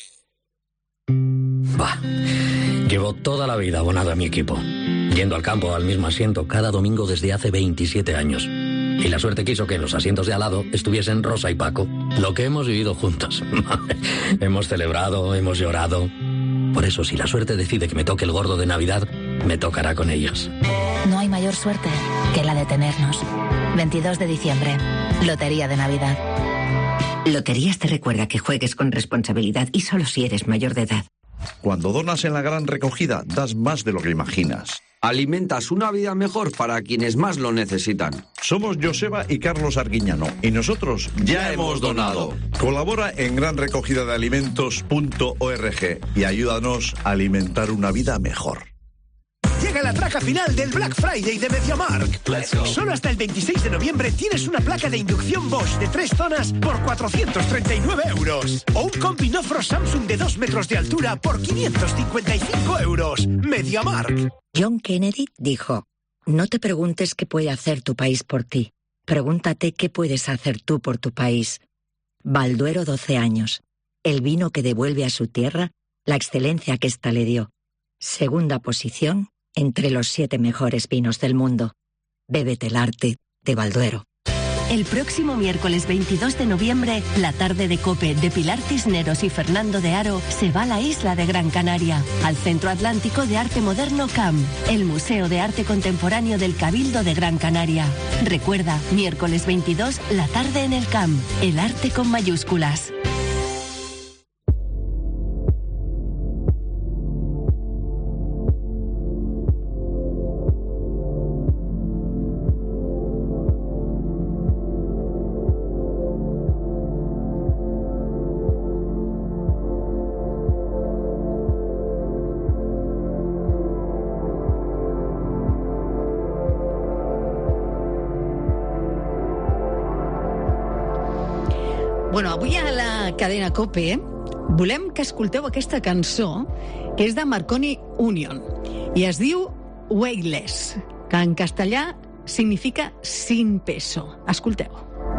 Bah, llevo toda la vida abonado a mi equipo, yendo al campo al mismo asiento cada domingo desde hace veintisiete años. Y la suerte quiso que en los asientos de al lado estuviesen Rosa y Paco, lo que hemos vivido juntos. Hemos celebrado, hemos llorado. Por eso, si la suerte decide que me toque el gordo de Navidad, me tocará con ellos. No hay mayor suerte que la de tenernos. veintidós de diciembre, Lotería de Navidad. Loterías te recuerda que juegues con responsabilidad y solo si eres mayor de edad. Cuando donas en la gran recogida, das más de lo que imaginas. Alimentas una vida mejor para quienes más lo necesitan. Somos Joseba y Carlos Arguiñano y nosotros ya, ya hemos donado. Colabora en gran recogida de alimentos punto org y ayúdanos a alimentar una vida mejor. Llega la traca final del Black Friday de MediaMarkt. Solo hasta el veintiséis de noviembre tienes una placa de inducción Bosch de tres zonas por cuatrocientos treinta y nueve euros. O un combi Nofro Samsung de dos metros de altura por quinientos cincuenta y cinco euros. MediaMarkt. John Kennedy dijo, no te preguntes qué puede hacer tu país por ti. Pregúntate qué puedes hacer tú por tu país. Balduero doce años. El vino que devuelve a su tierra la excelencia que ésta le dio. Segunda posición entre los siete mejores vinos del mundo. Bébete el arte de Balduero. El próximo miércoles veintidós de noviembre, la tarde de COPE de Pilar Cisneros y Fernando de Haro se va a la isla de Gran Canaria, al Centro Atlántico de Arte Moderno C A M, el Museo de Arte Contemporáneo del Cabildo de Gran Canaria. Recuerda, miércoles veintidós, la tarde en el C A M, el arte con mayúsculas. Bueno, avui a la cadena COPE volem que escolteu aquesta cançó que és de Marconi Union i es diu Weightless, que en castellà significa sin peso. Escolteu.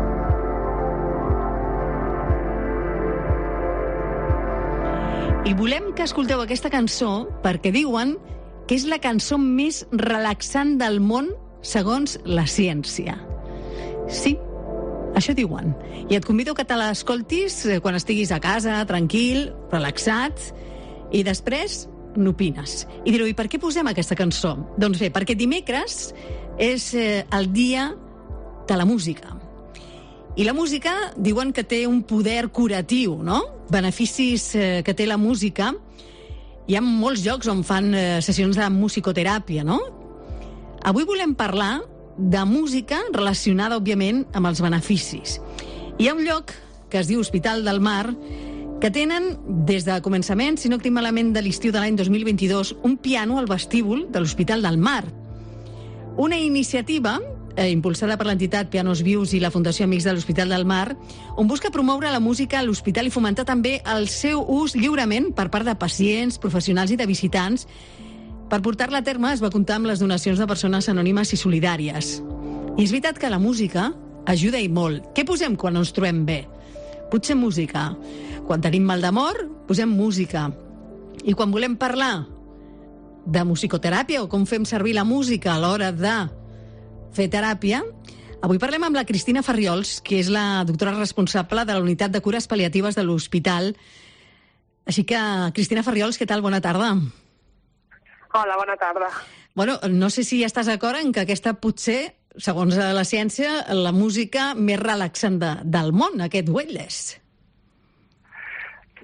I volem que escolteu aquesta cançó perquè diuen que és la cançó més relaxant del món segons la ciència. Sí, això diuen. I et convido que te l'escoltis quan estiguis a casa, tranquil, relaxat, i després n'opines. I direu, i per què posem aquesta cançó? Doncs bé, perquè dimecres és eh, el dia de la música. I la música diuen que té un poder curatiu, no? Beneficis eh, que té la música. Hi ha molts llocs on fan eh, sessions de musicoteràpia, no? Avui volem parlar de música relacionada, òbviament, amb els beneficis. Hi ha un lloc que es diu Hospital del Mar que tenen, des de començament, si no tinc malament, de l'estiu de l'any dos mil vint-i-dos, un piano al vestíbul de l'Hospital del Mar. Una iniciativa eh, impulsada per l'entitat Pianos Vius i la Fundació Amics de l'Hospital del Mar, on busca promoure la música a l'hospital i fomentar també el seu ús lliurement per part de pacients, professionals i de visitants. Per portar-la a terme es va comptar amb les donacions de persones anònimes i solidàries. I és veritat que la música ajuda i molt. Què posem quan no ens trobem bé? Potser música. Quan tenim mal d'amor, posem música. I quan volem parlar de musicoteràpia o com fem servir la música a l'hora de fer teràpia, avui parlem amb la Cristina Farriols, que és la doctora responsable de la unitat de cures pal·liatives de l'hospital. Així que, Cristina Farriols, què tal? Bona tarda. Hola, bona tarda. Bueno, no sé si estàs d'acord en que aquesta potser, segons la ciència, la música més relaxant de, del món, aquest weightless.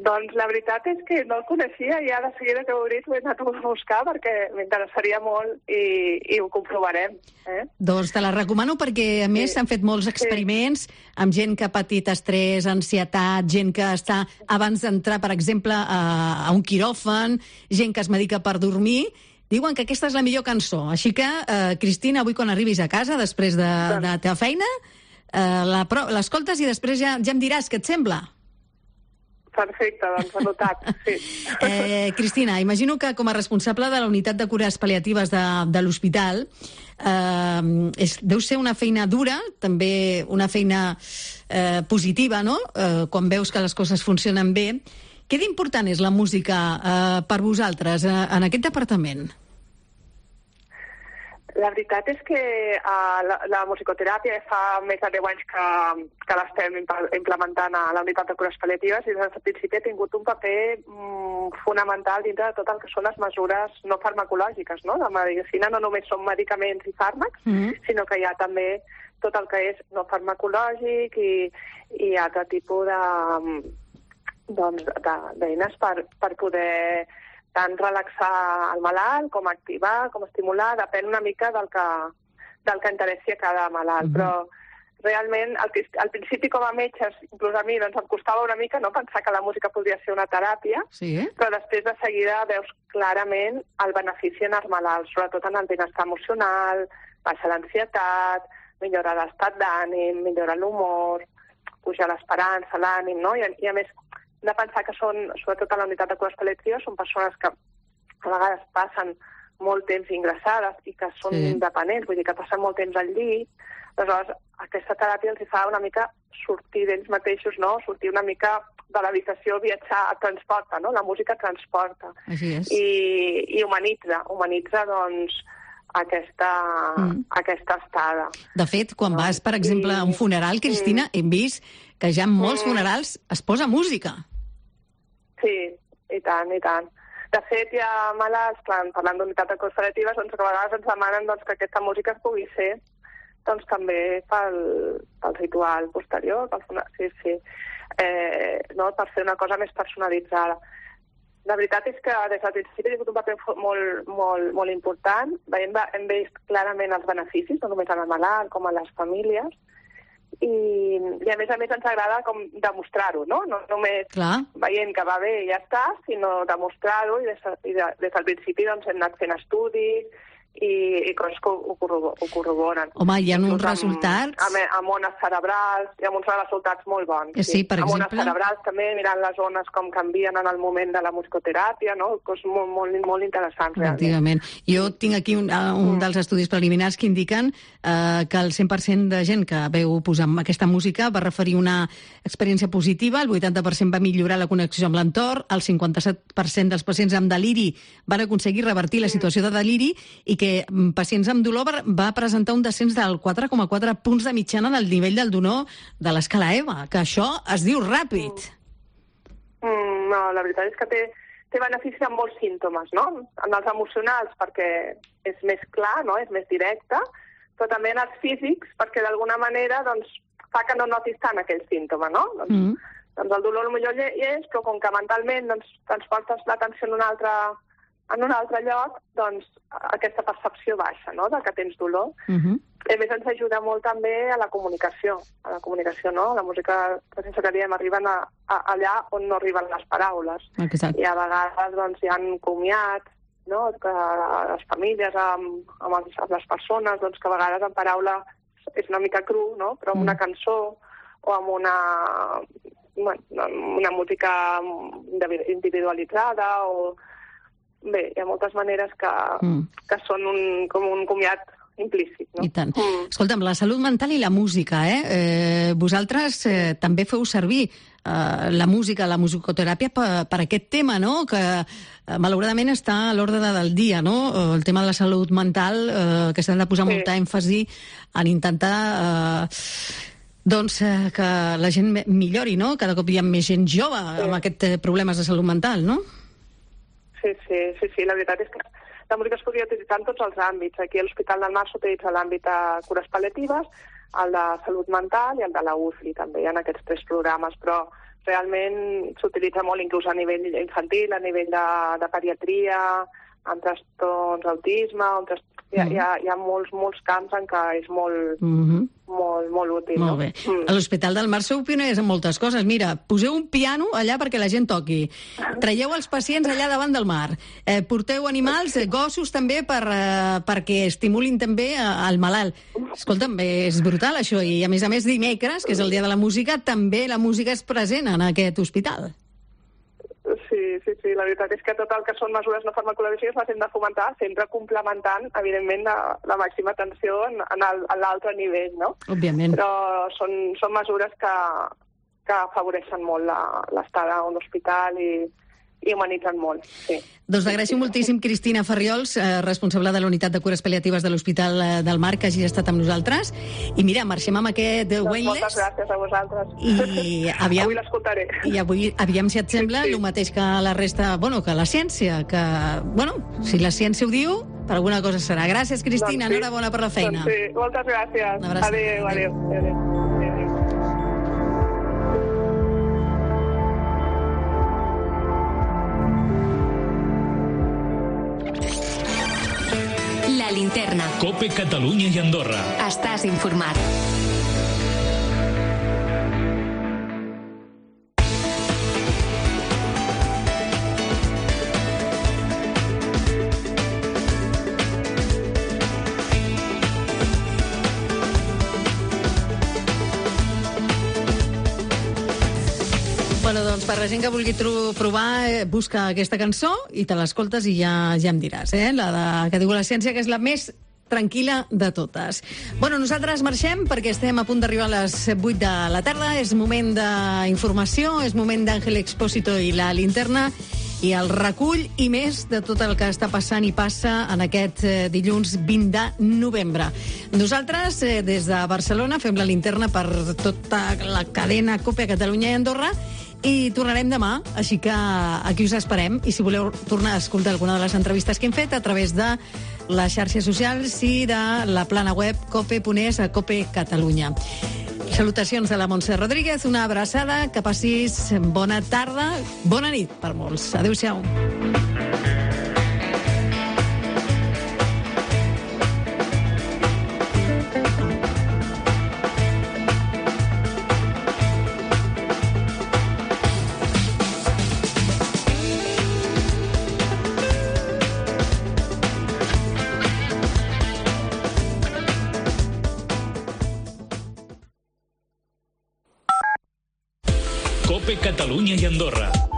Doncs la veritat és que no el coneixia i ara de seguida que ho he dit ho he anat a buscar perquè m'interessaria molt i, i ho comprovarem. Eh? Doncs te la recomano perquè, a més, s'han sí. fet molts experiments sí. amb gent que ha patit estrès, ansietat, gent que està abans d'entrar, per exemple, a, a un quiròfan, gent que es medica per dormir. Diuen que aquesta és la millor cançó. Així que, eh, Cristina, avui quan arribis a casa, després de, de la teva feina, eh, l'escoltes i després ja, ja em diràs què et sembla. Perfecte, doncs anotat, sí. Eh, Cristina, imagino que com a responsable de la unitat de cures pal·liatives de, de l'hospital, eh, és, deu ser una feina dura, també una feina eh, positiva, no?, eh, quan veus que les coses funcionen bé. Què d'important és la música eh, per vosaltres eh, en aquest departament? La veritat és que uh, la, la musicoteràpia fa més de deu anys que, que l'estem implementant a la unitat de cures pal·liatives i des del principi ha tingut un paper mm, fonamental dintre de tot el que són les mesures no farmacològiques, no? La medicina no només són medicaments i fàrmacs, mm-hmm. sinó que hi ha també tot el que és no farmacològic i, i altre tipus de, doncs, de, d'eines per, per poder tant relaxar el malalt, com activar, com estimular, depèn una mica del que, del que interessi a cada malalt. Mm-hmm. Però realment, al, al principi com a metges, inclús a mi, doncs em costava una mica no pensar que la música podria ser una teràpia, sí, eh? Però després de seguida veus clarament el benefici en els malalts, sobretot en el benestar emocional, baixa l'ansietat, millora l'estat d'ànim, millora l'humor, puja l'esperança, l'ànim, no? I, i a més, de pensar que són, sobretot a la unitat de cures pal·liatives, són persones que a vegades passen molt temps ingressades i que són sí. dependents, vull dir que passen molt temps al llit. Aleshores, aquesta teràpia els fa una mica sortir d'ells mateixos, no? Sortir una mica de l'habitació, viatjar, transporta, no? La música transporta. Així és. I, i humanitza, humanitza, doncs, aquesta, mm. aquesta estada. De fet, quan no? vas, per exemple, I... a un funeral, Cristina, mm. hem vist que ja en molts mm. funerals es posa música. Sí, i tant, i tant. De fet, hi ha malalts, clar, parlant d'unitat de cures pal·liatives, doncs, que a vegades ens demanen doncs, que aquesta música pugui ser doncs, també pel, pel ritual posterior, pel, sí, sí, eh, no? per fer una cosa més personalitzada. La veritat és que des del principi ha tingut un paper molt, molt, molt important. Hem, hem vist clarament els beneficis, no només en el malalt com en les famílies, i, i a més a més ens agrada com demostrar-ho, no? No només Clar. veient que va bé i ja està, sinó demostrar-ho i des, i de, des del principi doncs, hem anat fent estudis i, i coses que ho, ho corroboren. Home, hi ha uns amb, resultats... Amb, amb ones cerebrals, hi ha uns resultats molt bons. Sí, sí per amb exemple... ones cerebrals també, mirant les ones com canvien en el moment de la musicoteràpia, no? Coses molt, molt, molt interessants, realment. Jo tinc aquí un, un dels estudis preliminars que indiquen eh, que el cent per cent de gent que veu posar aquesta música va referir una experiència positiva, el vuitanta per cent va millorar la connexió amb l'entorn, el cinquanta-set per cent dels pacients amb deliri van aconseguir revertir la situació de deliri i que pacients amb dolor va presentar un descens del quatre coma quatre punts de mitjana en el nivell del dolor de l'escala E V A, que això es diu ràpid. Mm. Mm, no, la veritat és que té, té beneficis en molts símptomes, no? En els emocionals, perquè és més clar, no? És més directe, però també en els físics, perquè d'alguna manera doncs, fa que no notis tant aquell símptoma, no? Doncs, mm. doncs el dolor potser hi és, però com que mentalment doncs, transportes l'atenció en un altre... en un altre lloc, doncs, aquesta percepció baixa, no?, de que tens dolor. Uh-huh. I a més ens ajuda molt també a la comunicació, a la comunicació, no? La música, sense que diem, arriben a, a, allà on no arriben les paraules. Exacte. I a vegades, doncs, hi ha comiats, no?, que les famílies, amb, amb, els, amb les persones, doncs, que a vegades en paraula és una mica cru, no?, però amb una cançó o amb una, bueno, una música individualitzada o... Bé, hi ha moltes maneres que, mm. que són un, com un comiat implícit, no? I tant. Mm. Escolta'm, la salut mental i la música, eh? eh vosaltres eh, també feu servir eh, la música, la musicoteràpia per, per aquest tema, no?, que eh, malauradament està a l'ordre del dia, no?, el tema de la salut mental, eh, que s'ha de posar sí. molta èmfasi en intentar... Eh, doncs eh, que la gent millori, no? Cada cop hi ha més gent jove sí. amb aquests problemes de salut mental, no? Sí, sí, sí, sí, la veritat és que la música es podria utilitzar en tots els àmbits. Aquí a l'Hospital del Mar s'utilitza l'àmbit de cures pal·liatives, el de salut mental i el de la U C L I també, hi ha aquests tres programes, però realment s'utilitza molt inclús a nivell infantil, a nivell de, de pediatria, en trastorns d'autisme, en trastorns... Hi ha, hi, ha, hi ha molts, molts camps en què és molt, Mm-hmm. molt, molt útil. Molt bé. No? Mm. A l'Hospital del Mar sou pioners en moltes coses. Mira, poseu un piano allà perquè la gent toqui. Traieu els pacients allà davant del mar. Eh, porteu animals, eh, gossos també, per, eh, perquè estimulin també eh, el malalt. Escolta'm, és brutal això. I a més a més dimecres, que és el dia de la música, també la música és present en aquest hospital. Sí, sí, sí, la veritat és que tot el que són mesures no farmacològiques les hem de fomentar, sempre complementant, evidentment, la, la màxima atenció en, en l'altre nivell, no? Òbviament. Però són, són mesures que, que afavoreixen molt l'estada a un hospital i, i humanitzen molt, sí. Doncs t'agraeixo moltíssim, Cristina Farriols, eh, responsable de la Unitat de Cures Pal·liatives de l'Hospital del Mar, que hagi estat amb nosaltres. I mira, marxem amb aquest doncs Weightless. Moltes gràcies a vosaltres. I aviam, avui l'escoltaré. I avui, aviam si et sembla sí, sí. el mateix que la resta, bueno, que la ciència, que, bueno, si la ciència ho diu, per alguna cosa serà. Gràcies, Cristina, doncs sí. enhorabona per la feina. Doncs sí, moltes gràcies. Adéu, adéu. adéu. La linterna. COPE Catalunya i Andorra. Estàs informat. Bueno, doncs per la gent que vulgui tro- provar, eh, busca aquesta cançó i te l'escoltes i ja, ja em diràs, eh? La de, que diu la ciència, que és la més tranquil·la de totes. Bueno, nosaltres marxem perquè estem a punt d'arribar a les vuit de la tarda. És moment d'informació, és moment d'Àngel Expósito i la linterna i el recull i més de tot el que està passant i passa en aquest eh, dilluns vint de novembre. Nosaltres, eh, des de Barcelona, fem la linterna per tota la cadena COPE a Catalunya i Andorra i tornarem demà, així que aquí us esperem. I si voleu tornar a escoltar alguna de les entrevistes que hem fet a través de les xarxes socials i de la plana web cope punt es a COPE Catalunya. Salutacions de la Montse Rodríguez, una abraçada, que passis bona tarda, bona nit per molts. Adéu-siau. COPE Catalunya i Andorra.